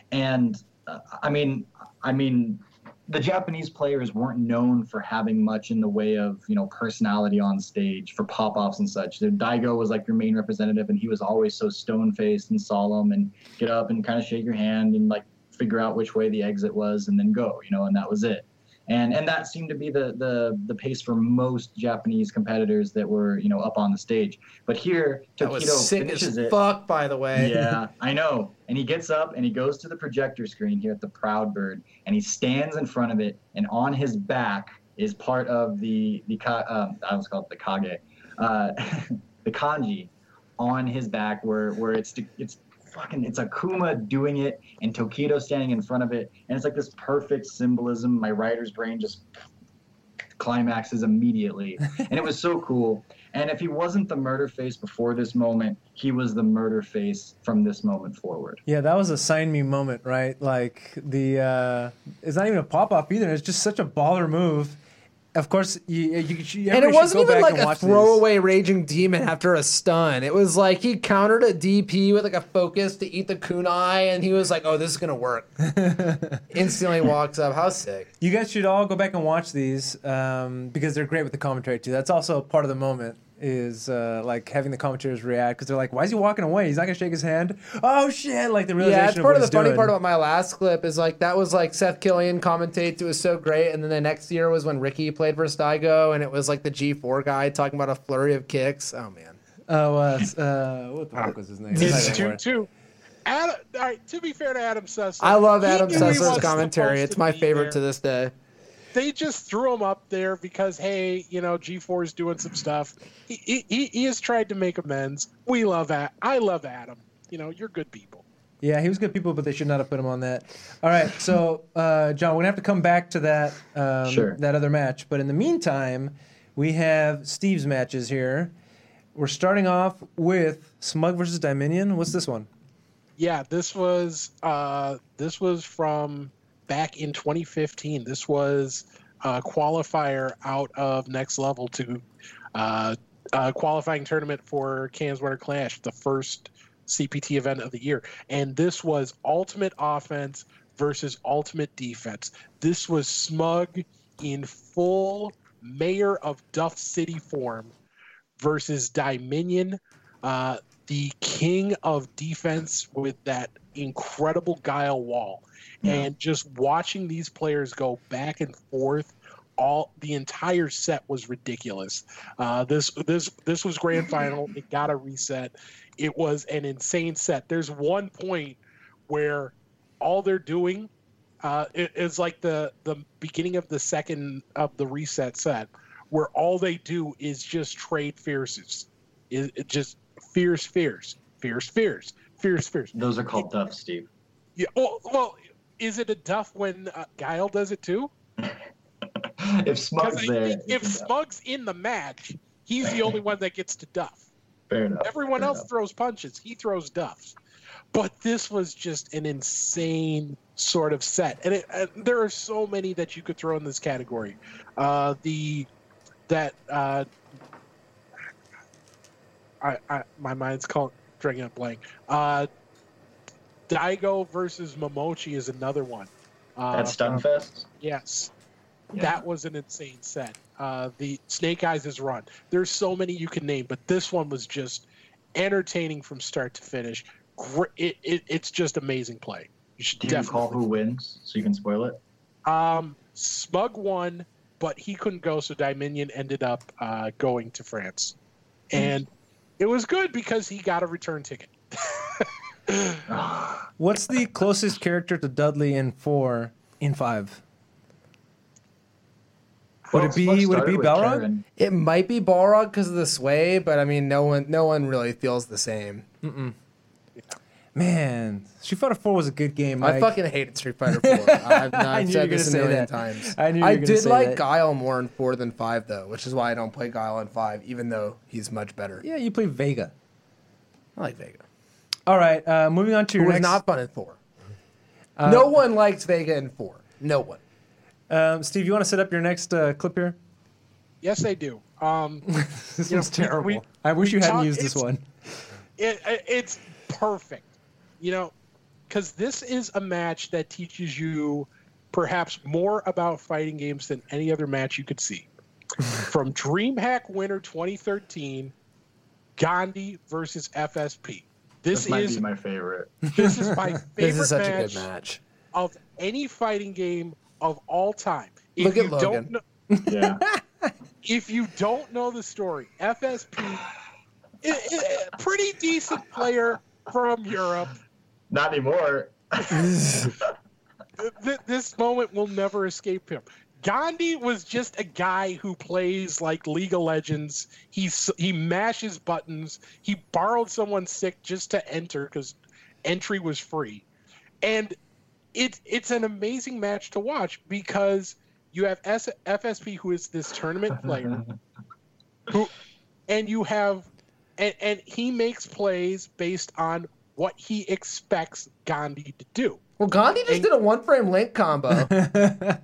and uh, I mean, I mean. The Japanese players weren't known for having much in the way of, you know, personality on stage for pop-offs and such. The Daigo was like your main representative, and he was always so stone-faced and solemn and get up and kind of shake your hand and like figure out which way the exit was and then go, you know, and that was it. And and that seemed to be the the the pace for most Japanese competitors that were, you know, up on the stage. But here, That was Tokido sick finishes as it. fuck, by the way. Yeah, I know. And he gets up and he goes to the projector screen here at the Proud Bird, and he stands in front of it, and on his back is part of the the ka- um, I was called the kage, uh, the kanji, on his back where where it's it's fucking it's Akuma doing it and Tokido standing in front of it, and it's like this perfect symbolism. My writer's brain just climaxes immediately, and it was so cool. And if he wasn't the murder face before this moment, he was the murder face from this moment forward. yeah, that was a sign me moment, right? Like the uh, it's not even a pop up either. It's just such a baller move. Of course, you, you, you And it everybody should wasn't go even back like and a watch these. throwaway Raging Demon after a stun. It was like he countered a D P with like a focus to eat the kunai, and he was like, "Oh, this is gonna work." Instantly walks up. How sick! You guys should all go back and watch these um, because they're great with the commentary too. That's also part of the moment is uh, like having the commentators react because they're like, "Why is he walking away? He's not gonna shake his hand." Oh shit! Like the realization Yeah, it's of part what of the he's funny doing. part about my last clip is like that was like Seth Killian commentates. It was so great, and then the next year was when Ricky played for Steigo, and it was like the G four guy talking about a flurry of kicks. Oh man. Oh, uh, s- uh, what the fuck was his name? It's I two can't two. Adam, all right, to be fair to Adam Sessler, I love he Adam knew he Sessler's wasn't commentary. supposed It's to my be favorite there. to this day. They just threw him up there because, hey, you know, G four is doing some stuff. He, he, he has tried to make amends. We love that. I love Adam. You know, you're good people. Yeah, he was good people, but they should not have put him on that. All right, so uh, John, we're gonna have to come back to that um, Sure. that other match. But in the meantime, we have Steve's matches here. We're starting off with Smug versus Dominion. What's this one? Yeah, this was uh, this was from back in twenty fifteen. This was a qualifier out of Next Level to uh, a qualifying tournament for Cans Winter Clash, the first C P T event of the year. And this was Ultimate Offense versus Ultimate Defense. This was Smug in full Mayor of Duff City form versus Dominion, uh, the king of defense with that incredible Guile wall. Yeah. And just watching these players go back and forth, all the entire set was ridiculous. Uh, this this this was grand final. It got a reset. It was an insane set. There's one point where all they're doing uh, it is like the the beginning of the second of the reset set, where all they do is just trade fierces. It, it just fierce, fierce, fierce, fierce, fierce, fierce. Those are called duffs, Steve. Yeah. Well, well, is it a duff when uh, Guile does it too? If Smug's Because there, if it's a duff. Smug's in the match, he's the only one that gets to duff. Fair enough. Everyone fair else enough. throws punches. He throws duffs. But this was just an insane sort of set. And, it, and there are so many that you could throw in this category. Uh, the that uh, I, I my mind's called drawing a blank. Uh, Daigo versus Momochi is another one. Uh, That's Stunfest? Yes. Yeah. That was an insane set. Uh, the Snake Eyes' run. There's so many you can name, but this one was just entertaining from start to finish. Gr- It, it, it's just amazing play. You should Do you definitely. recall who wins so you can spoil it? Um, Smug won, but he couldn't go, so Dominion ended up uh, going to France, and it was good because he got a return ticket. What's the closest character to Dudley in four in five? Would it be would it be Balrog? It might be Balrog because of the sway, but I mean, no one, no one really feels the same. Mm-mm. Man, Street Fighter four was a good game. I Mike. fucking hated Street Fighter four. I've, I I've knew said you were this a gonna say million that. times. I knew you I were gonna did say like that. Guile more in four than five, though, which is why I don't play Guile in five, even though he's much better. Yeah, you play Vega. I like Vega. All right, uh, moving on to Who your was next. not fun in four. Uh, no one likes Vega in four. No one. Um, Steve, you want to set up your next uh, clip here? Yes, they do. Um, This You one's know, we- terrible. we- I wish you we hadn't talk- used this it's- one. it, it- it's perfect, you know, because this is a match that teaches you perhaps more about fighting games than any other match you could see. From DreamHack winner twenty thirteen, Gandhi versus F S P. This, This might is be my favorite. this is my favorite This is such match, a good match. of any fighting game of all time. If Look at you Logan. don't know, Yeah. if you don't know the story, F S P, i- i- a pretty decent player from Europe. Not anymore. Th- this moment will never escape him. Gandhi was just a guy who plays like League of Legends. He's he mashes buttons. He borrowed someone's stick just to enter because entry was free, and it it's an amazing match to watch because you have S- F S P who is this tournament player, who, and you have, and, and he makes plays based on what he expects Gandhi to do. Well, Gandhi just did a one-frame link combo. And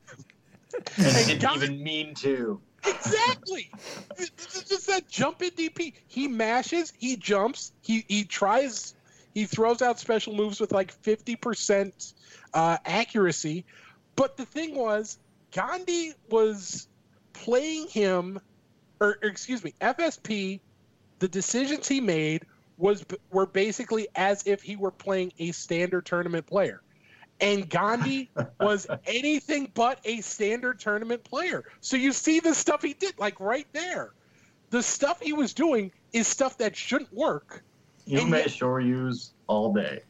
he didn't Gandhi- even mean to. Exactly. This is just that jump in D P. He mashes, he jumps, he he tries, he throws out special moves with like fifty percent uh, accuracy. But the thing was, Gandhi was playing him, or, or excuse me, F S P. The decisions he made was were basically as if he were playing a standard tournament player. And Gandhi was anything but a standard tournament player. So you see the stuff he did, like right there. The stuff he was doing is stuff that shouldn't work. You And may yet- sure use all day.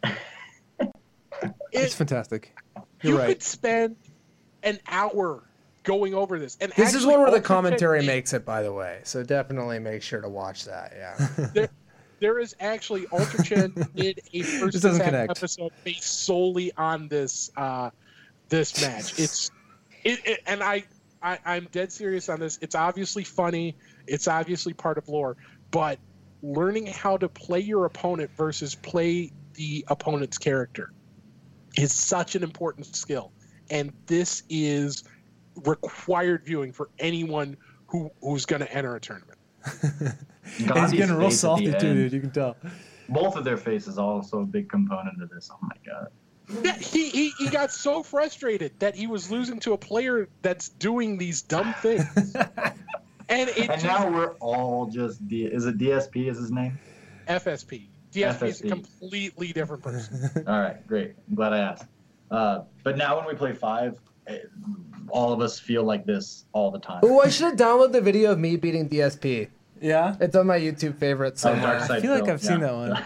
It's It, fantastic. you You're right. could spend an hour going over this. And This is actually, one where the Ultra commentary Chen- makes it, by the way. So definitely make sure to watch that. Yeah. There, there is actually Ultra Chen did a first This doesn't attack connect. episode based solely on this uh, this match. It's it, it and I, I I'm dead serious on this. It's obviously funny. It's obviously part of lore, but learning how to play your opponent versus play the opponent's character is such an important skill, and this is required viewing for anyone who who's going to enter a tournament. He's Gandhi's getting real face at salty the too, end, dude. You can tell. Both of their faces also a big component of this. Oh my god. Yeah, he, he he got so frustrated that he was losing to a player that's doing these dumb things. And it And just, now we're all just D- is it D S P is his name? F S P. D S P is a F S P. completely different person. All right, great. I'm glad I asked. Uh, but now when we play five, eh, all of us feel like this all the time. Oh, I should have downloaded the video of me beating D S P. Yeah. It's on my YouTube favorites Oh, somewhere. Dark Side I feel like Phil, I've seen yeah. that one.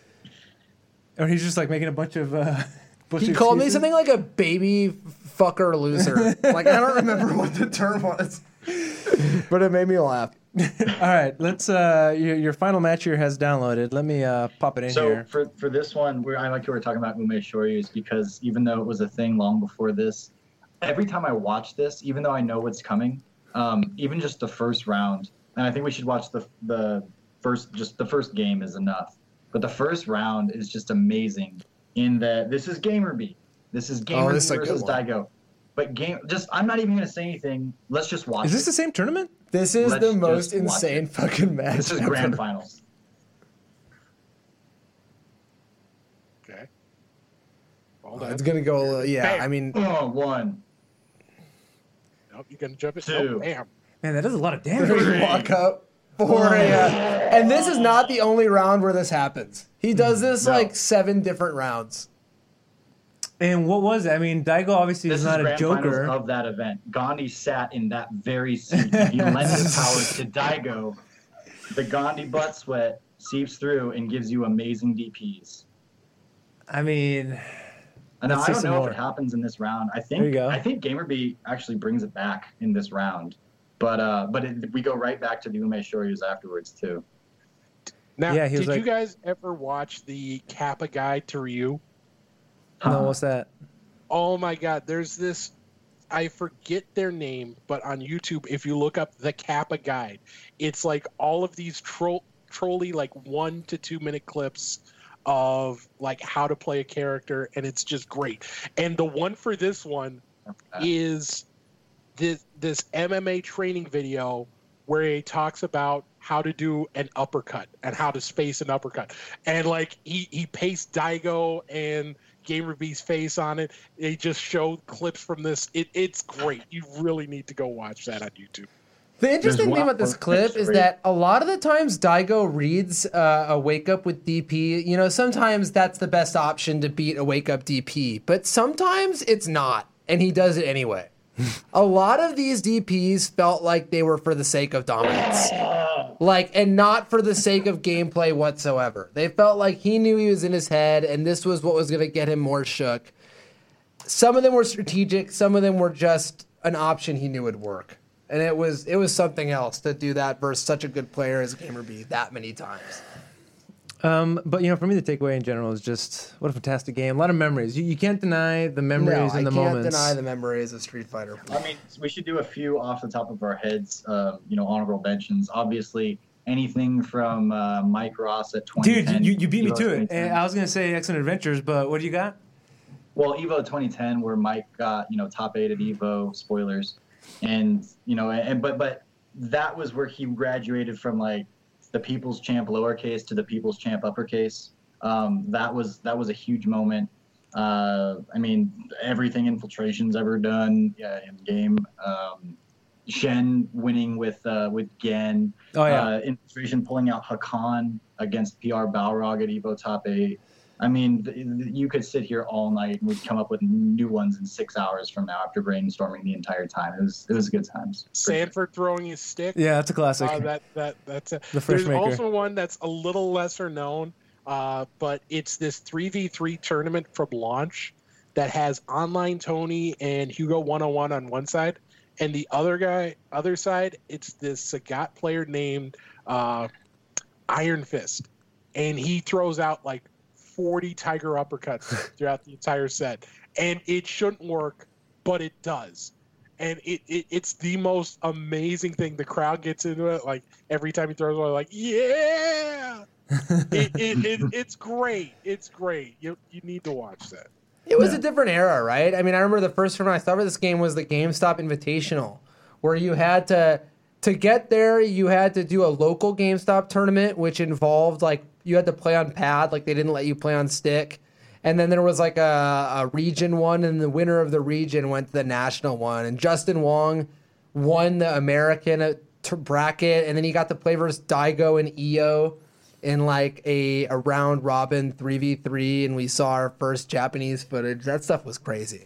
Or he's just like making a bunch of. Uh, He called me something like a baby fucker loser. Like, I don't remember what the term was. But it made me laugh. All right, let's. Uh, your, your final match here has downloaded. Let me uh, pop it in So here. for, for this one, we're, I like you were talking about Ume Shoryu's because even though it was a thing long before this, every time I watch this, even though I know what's coming, um, even just the first round, and I think we should watch the the first just the first game is enough. But the first round is just amazing in that this is Gamerby. This is Gamerby Oh, this is a good versus one. Daigo. But game just I'm not even gonna say anything. Let's just watch Is this it. the same tournament? This is Let's the most just watch insane it. fucking match. This is ever. grand finals. Okay. Hold Oh, on. it's gonna go. a little- Yeah, Bam. I mean, Oh, one. Nope, you gonna jump it? Two. Nope, bam. Man, that does a lot of three damage. walk up, four. Yeah, and this is not the only round where this happens. He does this No. like seven different rounds. And what was it? I mean, Daigo obviously This is is not a grand joker. finals of that event. Gandhi sat in that very seat. He lent his powers to Daigo. The Gandhi butt sweat seeps through and gives you amazing D Ps. I mean, And Let's I see don't some know more. if it happens in this round. I There you think go. I think GamerBee actually brings it back in this round. But uh, but it, we go right back to the Ume Shoryus afterwards too. Now, Yeah, he was did you like- guys ever watch the Kappa Guide to Ryu? no, what's that? Oh my God, there's this. I forget their name, but on YouTube, if you look up the Kappa Guide, it's like all of these troll, trolly like one to two minute clips of like how to play a character, and it's just great. And the one for this one is this this M M A training video where he talks about how to do an uppercut and how to space an uppercut, and like he he pastes Daigo and GamerBee's face on it. They just show clips from this. It, it's great. You really need to go watch that on YouTube. The interesting There's thing one about this more clip picture is right- that a lot of the times Daigo reads uh, a wake up with D P. You know, sometimes that's the best option to beat a wake up D P, but sometimes it's not, and he does it anyway. A lot of these D Ps felt like they were for the sake of dominance, like, and not for the sake of gameplay whatsoever. They felt like he knew he was in his head, and this was what was going to get him more shook. Some of them were strategic. Some of them were just an option he knew would work. And it was it was something else to do that versus such a good player as GamerBee that many times. Um, but you know, for me, the takeaway in general is just what a fantastic game. A lot of memories. You, you can't deny the memories no, and the I can't moments. deny the memories of Street Fighter. I mean, we should do a few off the top of our heads. Um, you know, honorable mentions. Obviously, anything from uh, Mike Ross at twenty Dude, ten. you, you beat me Evo to it. twenty ten. And I was gonna say Excellent Adventures, but what do you got? Well, Evo twenty ten, where Mike got, you know, top eight at Evo, spoilers, and you know, and but but that was where he graduated from like the People's Champ lowercase to the People's Champ uppercase. Um, that was that was a huge moment. Uh, I mean, everything Infiltration's ever done yeah, in the game. Um, Shen winning with uh, with Gen. Oh yeah. Uh, Infiltration pulling out Hakan against P R Balrog at Evo top eight. I mean, th- th- you could sit here all night and we'd come up with new ones in six hours from now after brainstorming the entire time. It was it was good times. For sure. Sanford throwing his stick. yeah, that's a classic. Uh, that that that's a, The Fresh there's Maker. also one that's a little lesser known, uh, but it's this three v three tournament from launch that has Online Tony and Hugo one oh one on one side, and the other guy other side it's this Sagat player named uh, Iron Fist, and he throws out like forty Tiger uppercuts throughout the entire set, and it shouldn't work, but it does. And it, it it's the most amazing thing. The crowd gets into it like every time he throws one, like yeah, it, it, it it's great. It's great. You you need to watch that. It was Yeah. a different era, right? I mean, I remember the first time I thought of this game was the GameStop Invitational, where you had to to get there, you had to do a local GameStop tournament, which involved like you had to play on pad, like they didn't let you play on stick. And then there was like a, a region one, and the winner of the region went to the national one. And Justin Wong won the American uh, t- bracket, and then he got to play versus Daigo and E O in like a, a round robin three v three, and we saw our first Japanese footage. That stuff was crazy.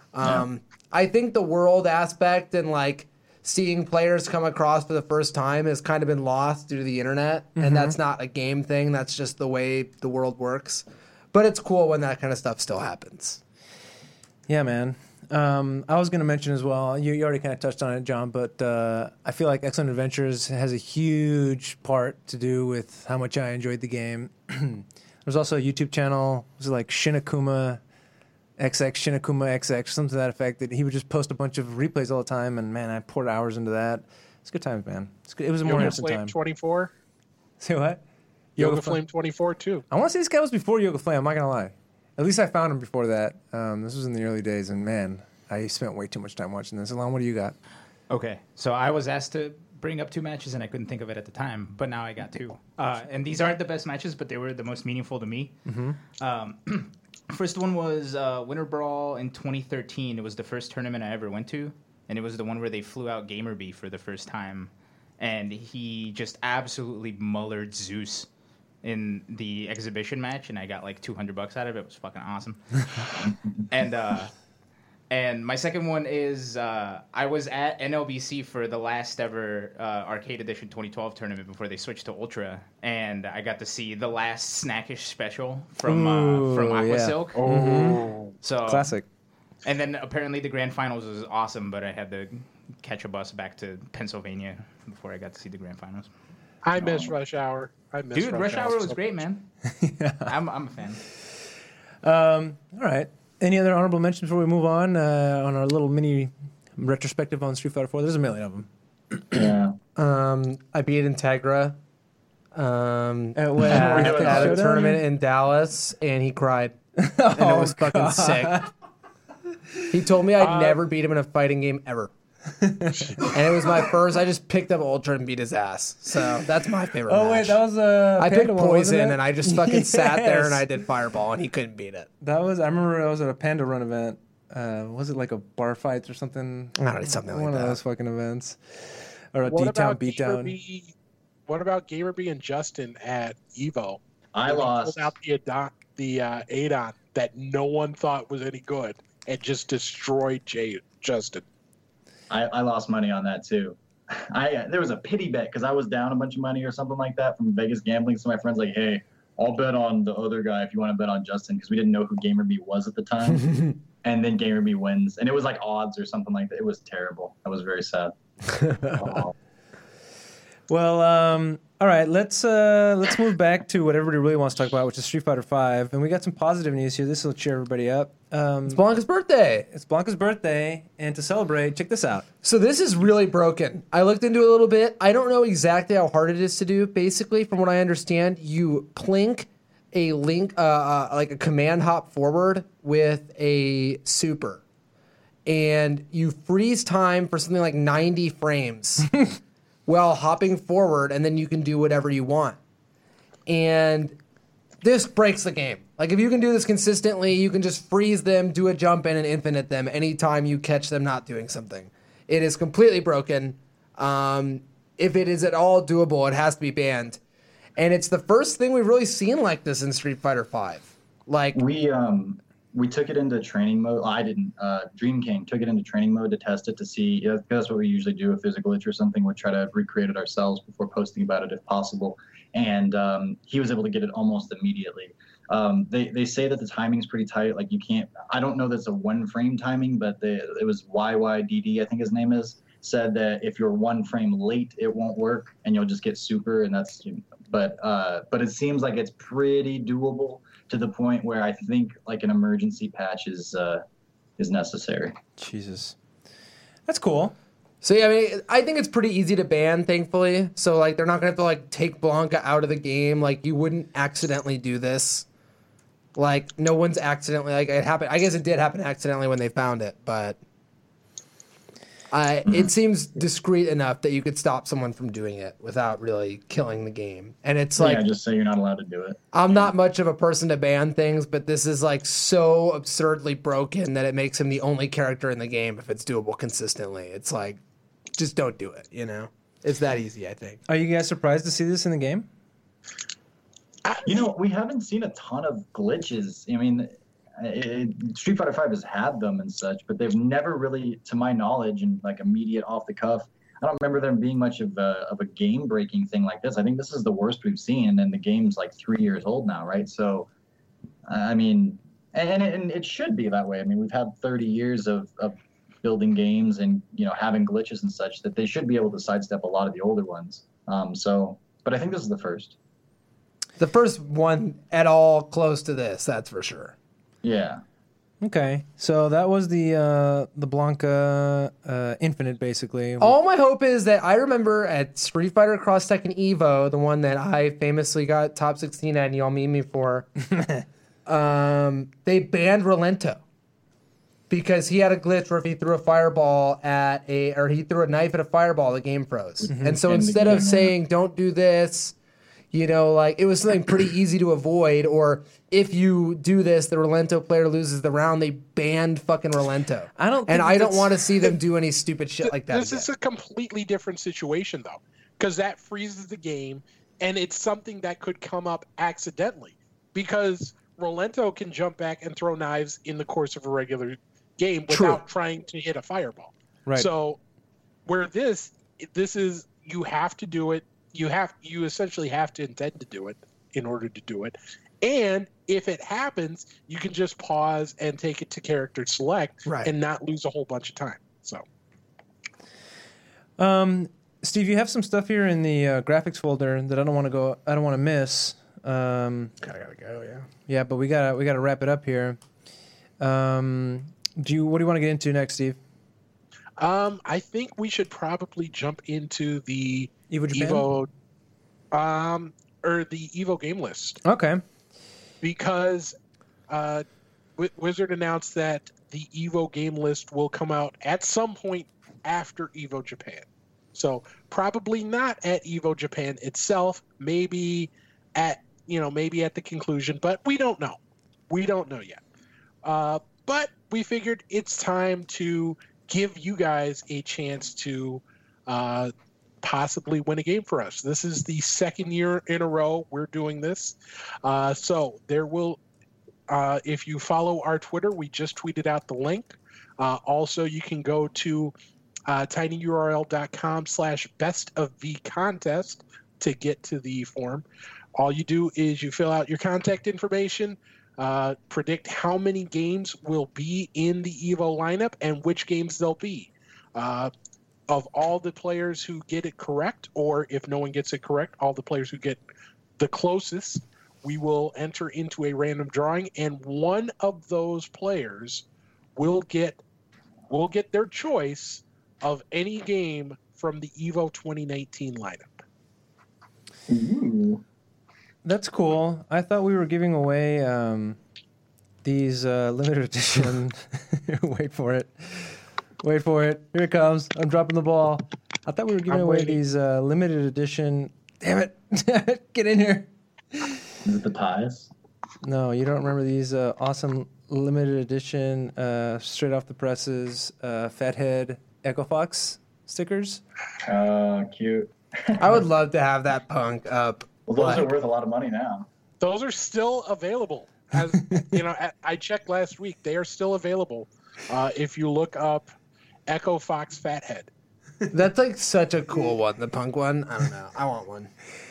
Um, I think the world aspect and like seeing players come across for the first time has kind of been lost due to the internet, and that's not a game thing. That's just the way the world works. But it's cool when that kind of stuff still happens. Yeah, man. Um, I was going to mention as well, you, you already kind of touched on it, John, but uh, I feel like Excellent Adventures has a huge part to do with how much I enjoyed the game. There's also a YouTube channel, it was like Shinakuma X X, Shinakuma X X, something to that effect, that he would just post a bunch of replays all the time, and man, I poured hours into that. It's good times, man. It's good. It was a more Yoga interesting Flame time. twenty-four. Say what? Yoga, Yoga Flame. Flame twenty-four too. I want to say this guy was before Yoga Flame, I'm not going to lie. At least I found him before that. Um, this was in the early days, and man, I spent way too much time watching this. Alon, what do you got? Okay, so I was asked to bring up two matches, and I couldn't think of it at the time, but now I got two. Uh, and these aren't the best matches, but they were the most meaningful to me. Mm-hmm. Um, first one was uh, Winter Brawl in twenty thirteen. It was the first tournament I ever went to, and it was the one where they flew out Gamerby for the first time, and he just absolutely mullered Zeus in the exhibition match, and I got like two hundred bucks out of it. It was fucking awesome. and uh, and my second one is uh, I was at N L B C for the last ever uh, Arcade Edition twenty twelve tournament before they switched to Ultra, and I got to see the last Snackish special from Ooh, uh, from Aqua yeah. Silk. Oh, So Classic. And then apparently the grand finals was awesome, but I had to catch a bus back to Pennsylvania before I got to see the grand finals. I miss Rush Hour. I miss Dude, Rush Hour was so great, much. man. I'm I'm a fan. Um, all right. Any other honorable mentions before we move on uh, on our little mini retrospective on Street Fighter four? There's a million of them. Yeah. Um, I beat Integra um, At when- at, Were you doing at a Showdown? tournament in Dallas, and he cried. And it was fucking sick. He told me I'd Uh, never beat him in a fighting game ever. And it was my first. I just picked up Ultra and beat his ass. So that's my favorite Oh, wait, match. that was uh, I Panda picked one, wasn't Poison, it? and I just fucking sat there Yes. and I did Fireball, and he couldn't beat it. That was, I remember I was at a Panda Run event. Uh, was it like a bar fights or something? I don't know, something like One of that. those fucking events. Or a What D-Town about beatdown. Gamerby? What about Gamerby and Justin at Evo? I When he lost. pulled out the Adon, the uh, Adon that no one thought was any good and just destroyed Jay, Justin. I, I lost money on that too. I uh, there was a pity bet because I was down a bunch of money or something like that from Vegas gambling. So my friend's like, "Hey, I'll bet on the other guy if you want to bet on Justin," because we didn't know who Gamerby was at the time. And then Gamerby wins, and it was like odds or something like that. It was terrible. I was very sad. Oh. Well, um, all right, let's uh, let's move back to what everybody really wants to talk about, which is Street Fighter five. And we got some positive news here. This will cheer everybody up. Um, It's Blanca's birthday. it's Blanca's birthday, and to celebrate, check this out. So this is really broken. I looked into it a little bit. I don't know exactly how hard it is to do. Basically, from what I understand, you plink a link, uh, uh, like a command hop forward with a super, and you freeze time for something like ninety frames while hopping forward, and then you can do whatever you want. And this breaks the game. Like, if you can do this consistently, you can just freeze them, do a jump in, and infinite them anytime you catch them not doing something. It is completely broken. Um, if it is at all doable, it has to be banned. And it's the first thing we've really seen like this in Street Fighter five. Like, We um we took it into training mode. I didn't. Uh, Dream King took it into training mode to test it to see. Yeah, that's what we usually do. If there's a glitch or something, we try to recreate it ourselves before posting about it if possible. And um, he was able to get it almost immediately. Um, they they say that the timing's pretty tight. Like you can't. I don't know that's a one frame timing, but they, it was Y Y D D, I think his name is, said that if you're one frame late, it won't work, and you'll just get super. And that's. But uh, but it seems like it's pretty doable to the point where I think like an emergency patch is uh, is necessary. Jesus. That's cool. so yeah, I mean, I think it's pretty easy to ban, thankfully. So, like, they're not going to have to, like, take Blanca out of the game. Like, you wouldn't accidentally do this. Like, no one's accidentally, like, it happened. I guess it did happen accidentally when they found it, but I, it seems discreet enough that you could stop someone from doing it without really killing the game. And it's like, yeah, just say you're not allowed to do it. I'm not much of a person to ban things, but this is like so absurdly broken that it makes him the only character in the game if it's doable consistently. It's like, just don't do it, you know? It's that easy, I think. Are you guys surprised to see this in the game? You know, we haven't seen a ton of glitches. I mean, it, Street Fighter five has had them and such, but they've never really, to my knowledge, and like immediate off the cuff, I don't remember there being much of a, of a game breaking thing like this. I think this is the worst we've seen, and the game's like three years old now, right? So, I mean, and, and it should be that way. I mean, we've had thirty years of, of building games and, you know, having glitches and such that they should be able to sidestep a lot of the older ones. Um, so, but I think this is the first. The first one at all close to this, that's for sure. Yeah. Okay, so that was the uh, the Blanca uh, Infinite, basically. All my hope is that I remember at Street Fighter Cross Tekken Evo, the one that I famously got top sixteen at and y'all meme me for, um, they banned Rolento. because he had a glitch where if he threw a fireball at a, or he threw a knife at a fireball, the game froze. Mm-hmm. And so In the instead game, of yeah. saying, don't do this, you know, like it was something pretty easy to avoid, or if you do this, the Relento player loses the round, they banned fucking Relento. I don't And think I don't that's- want to see them do any stupid shit like that This again. is a completely different situation, though, because that freezes the game, and it's something that could come up accidentally. Because Rolento can jump back and throw knives in the course of a regular game without True. trying to hit a fireball. Right. So, where this this is, you have to do it. You have you essentially have to intend to do it in order to do it. And if it happens, you can just pause and take it to character select Right. and not lose a whole bunch of time. So. Um, Steve, you have some stuff here in the uh, graphics folder that I don't want to go. I don't want to miss. Um, Gotta, gotta go, yeah. yeah, but we gotta we gotta wrap it up here. Um, do you? What do you want to get into next, Steve? Um, I think we should probably jump into the Evo Japan. Evo, um, or the Evo game list Okay. because uh, Wi- Wizard announced that the Evo game list will come out at some point after Evo Japan. So probably not at Evo Japan itself. Maybe at you know maybe at the conclusion, but we don't know. We don't know yet. Uh, but we figured it's time to give you guys a chance to uh, possibly win a game for us. This is the second year in a row we're doing this. Uh, so there will, uh, if you follow our Twitter, we just tweeted out the link. Uh, also, you can go to uh, tinyurl.com slash best of V contest to get to the form. All you do is you fill out your contact information, Uh, predict how many games will be in the Evo lineup and which games they'll be. Uh, of all the players who get it correct, or if no one gets it correct, all the players who get the closest, we will enter into a random drawing, and one of those players will get will get their choice of any game from the Evo twenty nineteen lineup. Ooh. That's cool. I thought we were giving away um, these uh, limited edition. Wait for it. Wait for it. Here it comes. I'm dropping the ball. I thought we were giving I'm away waiting. these uh, limited edition. Damn it. Get in here. Is it the ties? No, you don't remember these uh, awesome limited edition, uh, straight off the presses, uh, Fathead Echo Fox stickers? Oh, cute. I would love to have that punk up. Well, those like- are worth a lot of money now. Those are still available. As you know, I- I checked last week. They are still available. Uh, if you look up Echo Fox Fathead. That's like such a cool one, the punk one. I don't know. I want one.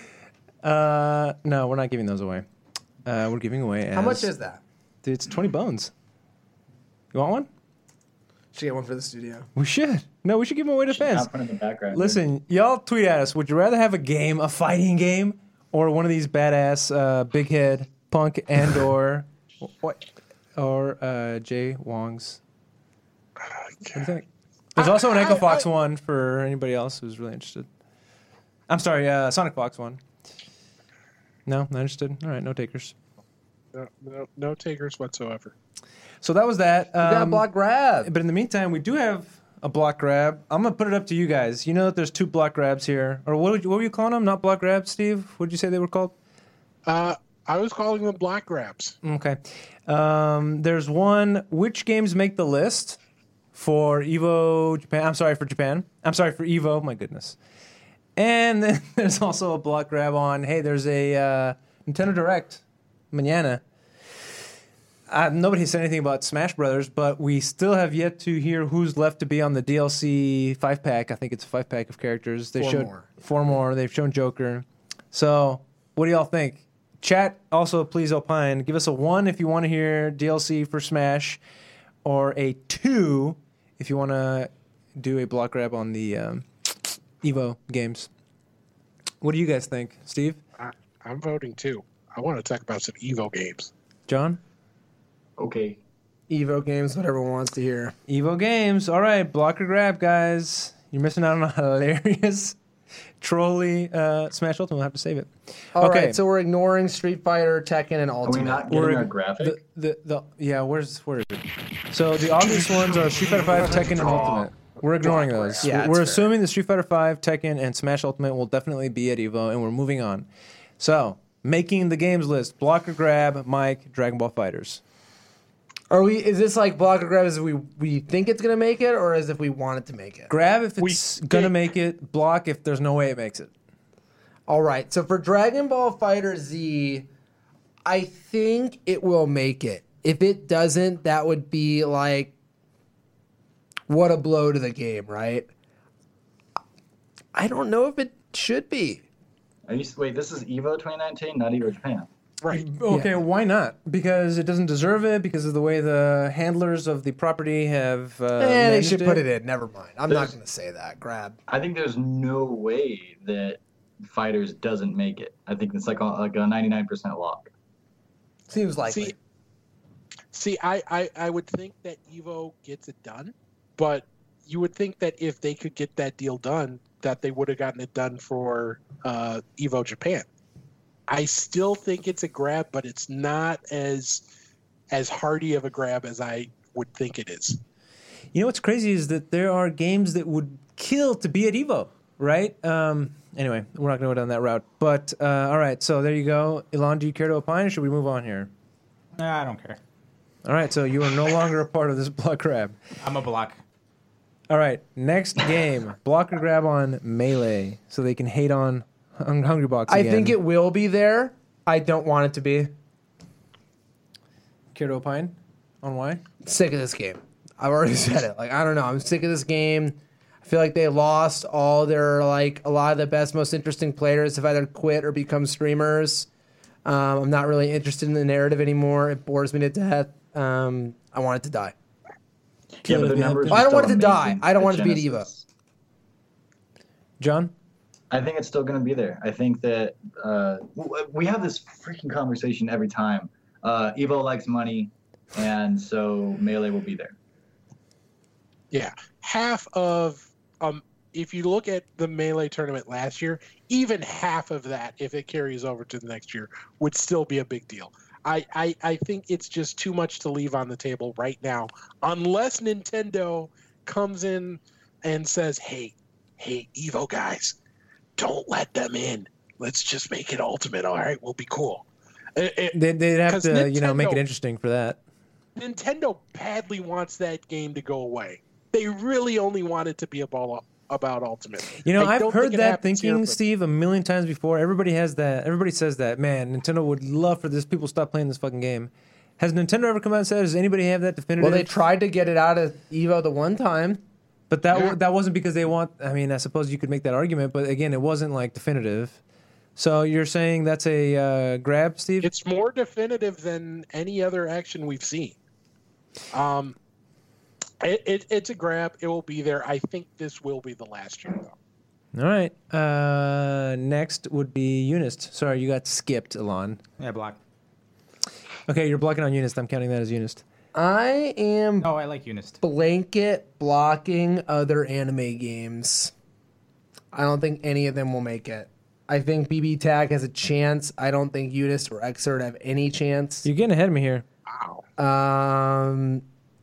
Uh, no, we're not giving those away. Uh, we're giving away. How as- much is that? Dude, it's twenty bones. You want one? Should get one for the studio. We should. No, we should give them away to fans. Not put in the background. Listen, y'all tweet at us. Would you rather have a game, a fighting game, or one of these badass uh, big head punk and or what or uh, Jay Wong's? What do you think? There's also an I- Echo I- Fox I- one for anybody else who's really interested. I'm sorry, uh, Sonic Fox one. No, not interested. All right, no takers. No, no, no takers whatsoever. So that was that. We got a Um, block grab. But in the meantime, we do have a block grab. I'm gonna put it up to you guys. You know that there's two block grabs here, or what? Would you, what were you calling them? Not block grabs, Steve. What did you say they were called? Uh, I was calling them block grabs. Okay. Um, there's one. Which games make the list for Evo Japan? I'm sorry for Japan. I'm sorry for Evo. My goodness. And then there's also a block grab on. Hey, there's a uh, Nintendo Direct, mañana. Uh, nobody said anything about Smash Brothers, but we still have yet to hear who's left to be on the D L C five pack. I think it's a five pack of characters. They Four showed more. four more. They've shown Joker. So, what do y'all think? Chat also, please opine. Give us a one if you want to hear D L C for Smash, or a two if you want to do a block grab on the um, Evo games. What do you guys think, Steve? I, I'm voting too. I want to talk about some Evo games. John? Okay. Evo games, whatever one wants to hear. Evo games. All right, block or grab, guys. You're missing out on a hilarious Trolley uh, Smash Ultimate. We'll have to save it. All okay. right, so we're ignoring Street Fighter, Tekken, and Are we Ultimate. not getting We're- our graphic? The, the, the, yeah, where's where is it? So the obvious ones are Street Fighter five, Tekken, and Ultimate. We're ignoring those. Yeah, we're that's assuming the Street Fighter five, Tekken, and Smash Ultimate will definitely be at EVO, and we're moving on. So, making the games list: Block or Grab, Mike, Dragon Ball Fighters. Are we? Is this like block or grab as if we we think it's gonna make it, or as if we want it to make it? Grab if We it's gonna think- make it. Block if there's no way it makes it. All right. So for Dragon Ball Fighter Z, I think it will make it. If it doesn't, that would be like what a blow to the game, right? I don't know if it should be. Are you, wait, this is EVO twenty nineteen, not EVO Japan. Right. Okay, Yeah. why not? Because it doesn't deserve it. Because of the way the handlers of the property have. Uh, Eh, they managed should it. put it in. Never mind. I'm not There's- going to say that. Grab. I think there's no way that Fighters doesn't make it. I think it's like a, like a ninety-nine percent lock. Seems likely. See, see, I, I, I would think that Evo gets it done, but you would think that if they could get that deal done, that they would have gotten it done for uh, Evo Japan. I still think it's a grab, but it's not as as hardy of a grab as I would think it is. You know what's crazy is that there are games that would kill to be at EVO, right? Um, anyway, we're not going to go down that route. But uh, all right, so there you go. Elon, do you care to opine, or should we move on here? Nah, I don't care. All right, so you are no longer a part of this block grab. I'm a block. All right, next game, block or grab on Melee, so they can hate on Hung- Hungry Box I again. think it will be there. I don't want it to be. Care to opine on why? Sick of this game. I've already said it. Like, I don't know. I'm sick of this game. I feel like they lost all their, like, a lot of the best, most interesting players have either quit or become streamers. Um, I'm not really interested in the narrative anymore. It bores me to death. Um, I want it to die. Yeah, but the numbers. I don't are want it still to die. amazing I don't at want it to be at Genesis. John? I think it's still going to be there. I think that uh, w- we have this freaking conversation every time. Uh, Evo likes money, and so Melee will be there. Yeah, half of um, if you look at the Melee tournament last year, even half of that, if it carries over to the next year, would still be a big deal. I, I, I think it's just too much to leave on the table right now, unless Nintendo comes in and says, "Hey, hey, Evo guys, don't let them in. Let's just make it Ultimate. All right, we'll be cool." It- it- They, they'd have 'Cause to, you know, make it Nintendo- interesting for that. Nintendo badly wants that game to go away. They really only want it to be about about Ultimate. You know, I I've don't heard think it that happens here, thinking, but- Steve, a million times before. Everybody has that. Everybody says that. Man, Nintendo would love for this. People stop playing this fucking game. Has Nintendo ever come out and said? Does anybody have that definitive? Well, they tried to get it out of Evo the one time. but that Yeah. that wasn't because they want. I mean, I suppose you could make that argument, but again, it wasn't like definitive. So you're saying that's a uh, grab, Steve? It's more definitive than any other action we've seen. Um, it, it, it's a grab. It will be there. I think this will be the last year, though. All right. Uh, next would be Unist. Sorry, you got skipped, Elon. Yeah, block. Okay, you're blocking on Unist. I'm counting that as Unist. I am Oh, I like Unist. blanket blocking other anime games. I don't think any of them will make it. I think B B Tag has a chance. I don't think Unist or Xrd have any chance. You're getting ahead of me here. Wow. Um,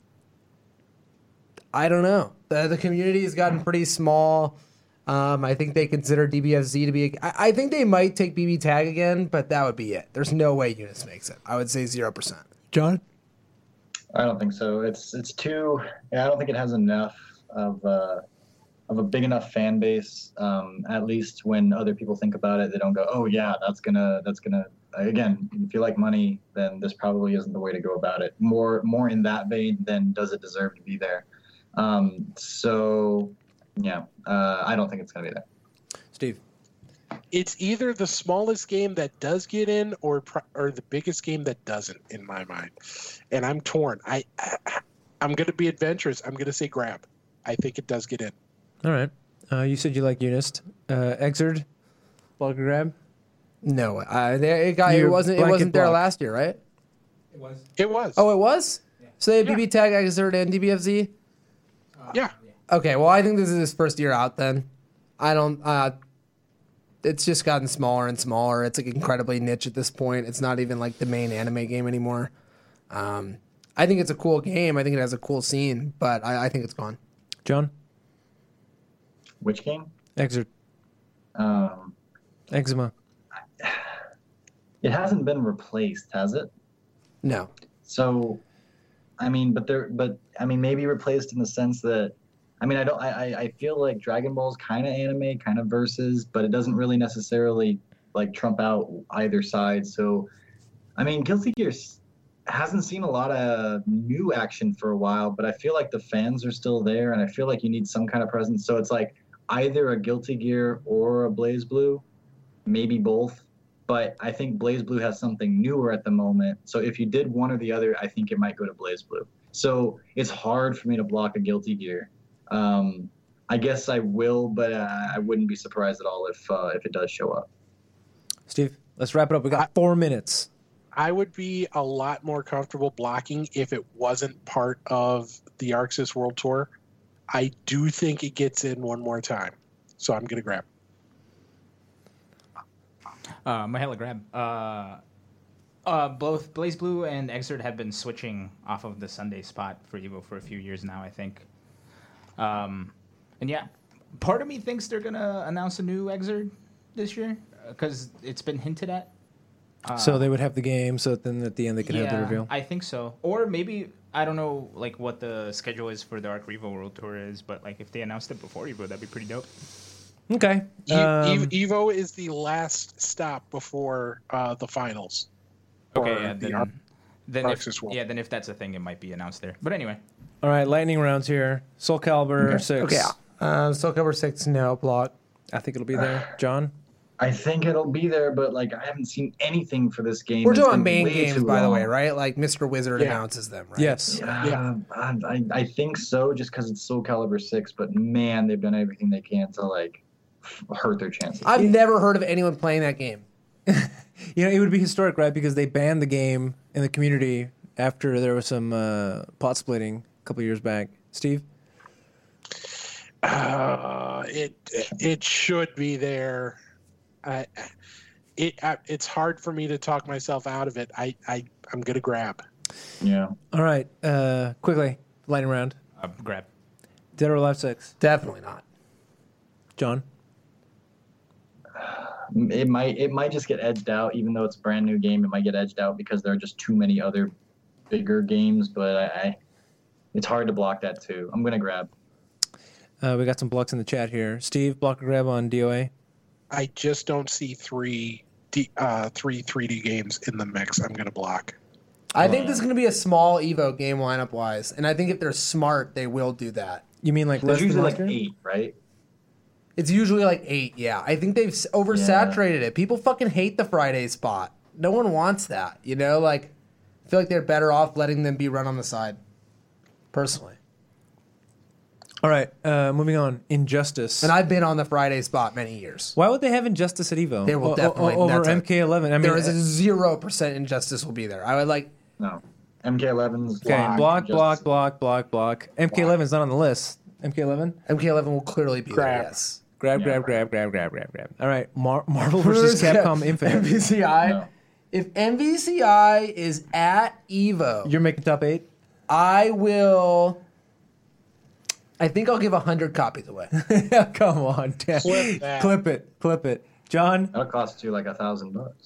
I don't know. The the community has gotten pretty small. Um, I think they consider D B F Z to be. A, I, I think they might take B B Tag again, but that would be it. There's no way Unist makes it. I would say zero percent. John? I don't think so. It's it's too. Yeah, I don't think it has enough of uh, of a big enough fan base. Um, at least when other people think about it, they don't go, "Oh yeah, that's gonna that's gonna." Again, if you like money, then this probably isn't the way to go about it. More more in that vein than does it deserve to be there. Um, so yeah, uh, I don't think it's gonna be there. Steve? It's either the smallest game that does get in, or pr- or the biggest game that doesn't, in my mind. And I'm torn. I, I I'm going to be adventurous. I'm going to say grab. I think it does get in. All right. Uh, you said you like Unist. Uh, Exerd? Block or grab? No, uh, they, it got. It You're wasn't. It blanket wasn't there block. last year, right? It was. It was. Oh, it was. So they had Yeah. B B Tag, Xrd, and D B F Z. yeah. Okay, well, I think this is his first year out. Then I don't. Uh, it's just gotten smaller and smaller. It's like incredibly niche at this point. It's not even like the main anime game anymore. Um, I think it's a cool game. I think it has a cool scene, but I, I think it's gone. John? Which game? Exert. Um, Eczema. it hasn't been replaced, has it? No. So, I mean, but they're, but I mean, maybe replaced in the sense that, I mean, I don't, I, I- I feel like Dragon Ball's kind of anime, kind of versus, but it doesn't really necessarily like trump out either side. So, I mean, Guilty Gear s- hasn't seen a lot of new action for a while, but I feel like the fans are still there, and I feel like you need some kind of presence. So it's like either a Guilty Gear or a Blaze Blue, maybe both. But I think Blaze Blue has something newer at the moment. So if you did one or the other, I think it might go to Blaze Blue. So it's hard for me to block a Guilty Gear. Um, I guess I will, but uh, I wouldn't be surprised at all if uh, if it does show up. Steve, let's wrap it up. We got four minutes. I would be a lot more comfortable blocking if it wasn't part of the Arxis World Tour. I do think it gets in one more time, so I'm going to grab. Uh, Mahela grab. Uh, uh, both Blaze Blue and Exert have been switching off of the Sunday spot for Evo for a few years now, I think. Um, and yeah, part of me thinks they're gonna announce a new Exert this year because it's been hinted at. Uh, So they would have the game, so then at the end they could have the reveal. I think so. Or maybe I don't know like what the schedule is for the Arc Revo World Tour is, but like if they announced it before Evo, that'd be pretty dope. Okay. E- Um, E- Evo is the last stop before uh, the finals. Okay, Or yeah, the then, Ar- then if, Arxis World. yeah, then if that's a thing, it might be announced there. But anyway, all right, lightning rounds here. Soul Calibur six. Okay. Uh, Soul Calibur six, no block. I think it'll be there. John? I think it'll be there, but like I haven't seen anything for this game. We're It's doing been main way games, too by the long. way, right? Like Mister Wizard Yeah. announces them, right? Yes. Yeah, Yeah. I, I, I think so, just because it's Soul Calibur six. But man, they've done everything they can to like f- hurt their chances. I've never heard of anyone playing that game. You know, it would be historic, right? Because they banned the game in the community after there was some uh, pot splitting a couple years back. Steve? Uh, it it should be there. I, it I, it's hard for me to talk myself out of it. I I I'm gonna grab. Yeah. All right. Uh, quickly, lightning round. uh, grab. Dead or Alive six. Definitely not. John? It might it might just get edged out, even though it's a brand new game. It might get edged out because there are just too many other bigger games. But I, I it's hard to block that too. I'm gonna grab. Uh, we got some blocks in the chat here. Steve, block or grab on D O A? I just don't see three D, uh, three 3D games in the mix. I'm gonna block. I think this is going to be a small Evo game lineup wise, and I think if they're smart, they will do that. You mean like There's less than usually last like year? eight, right? It's usually like eight, yeah. I think they've s- oversaturated it. People fucking hate the Friday spot. No one wants that, you know? Like, I feel like they're better off letting them be run on the side, personally. All right, uh, moving on. Injustice. And I've been on the Friday spot many years. Why would they have Injustice at Evo? They will O- o- definitely- over that's a- M K eleven. I mean, There is a zero percent injustice will be there. I would like, No. M K eleven's okay, block, block, Just- block, block, block. M K eleven is not on the list. M K eleven. M K eleven will clearly be Grab. there, yes. Grab, Yeah, grab, right. grab, grab, grab, grab, grab. All right, Mar- Marvel versus Capcom Infinite. M V C I. No. If M V C I is at Evo, You're making top eight. I will. I think I'll give one hundred copies away. Come on, Dan. Clip that. Clip it, clip it. John, That'll cost you like a thousand bucks.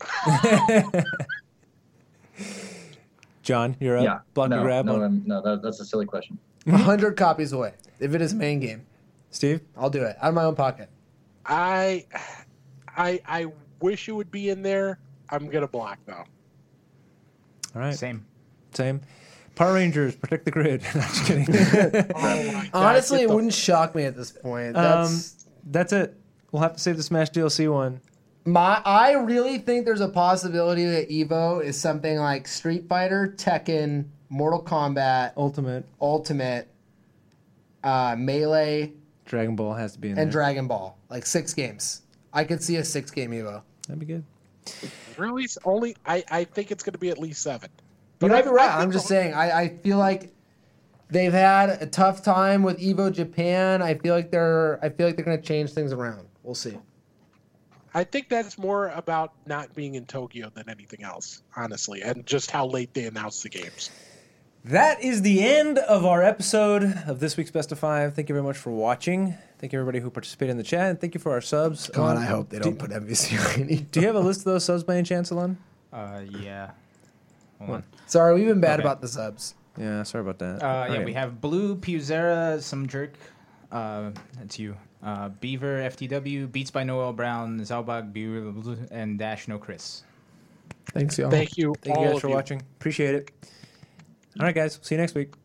John, you're up. Yeah. Block no, or grab no, on um, no, that, that's a silly question. one hundred copies away. If it is main game, Steve. I'll do it out of my own pocket. I I I wish it would be in there. I'm gonna block though. All right, Same. same. Power Rangers, protect the grid. No, just kidding. Oh my God, Honestly, get it the- wouldn't shock me at this point. um, That's that's it. We'll have to save the Smash D L C one. my. I really think there's a possibility that Evo is something like Street Fighter, Tekken, Mortal Kombat, Ultimate Ultimate, uh, Melee, Dragon Ball has to be in and there. Dragon Ball. Like six games. I could see a six game Evo. That'd be good. Really, s- only I I think it's gonna be at least seven. You But might I- be right. I I'm think just the- saying. I, I feel like they've had a tough time with Evo Japan. I feel like they're. I feel like they're going to change things around. We'll see. I think that's more about not being in Tokyo than anything else, honestly, and just how late they announced the games. That is the end of our episode of this week's Best of Five. Thank you very much for watching. Thank you, everybody who participated in the chat, and thank you for our subs. God, Um, I hope they don't do, put M V C on any. Do you have a list of those subs by any chance, Alon? Uh, yeah. Hold What? on. Sorry, we've been bad Okay. about the subs. Yeah, sorry about that. Uh, yeah, Okay. we have Blue, Pewzera, Some Jerk. Uh, that's you. Uh, Beaver, F T W, Beats by Noel Brown, Zalbag, Beaver, and Dash No Chris. Thanks, y'all. Thank you Thank all you guys of for you. watching. Appreciate it. All right, guys. See you next week.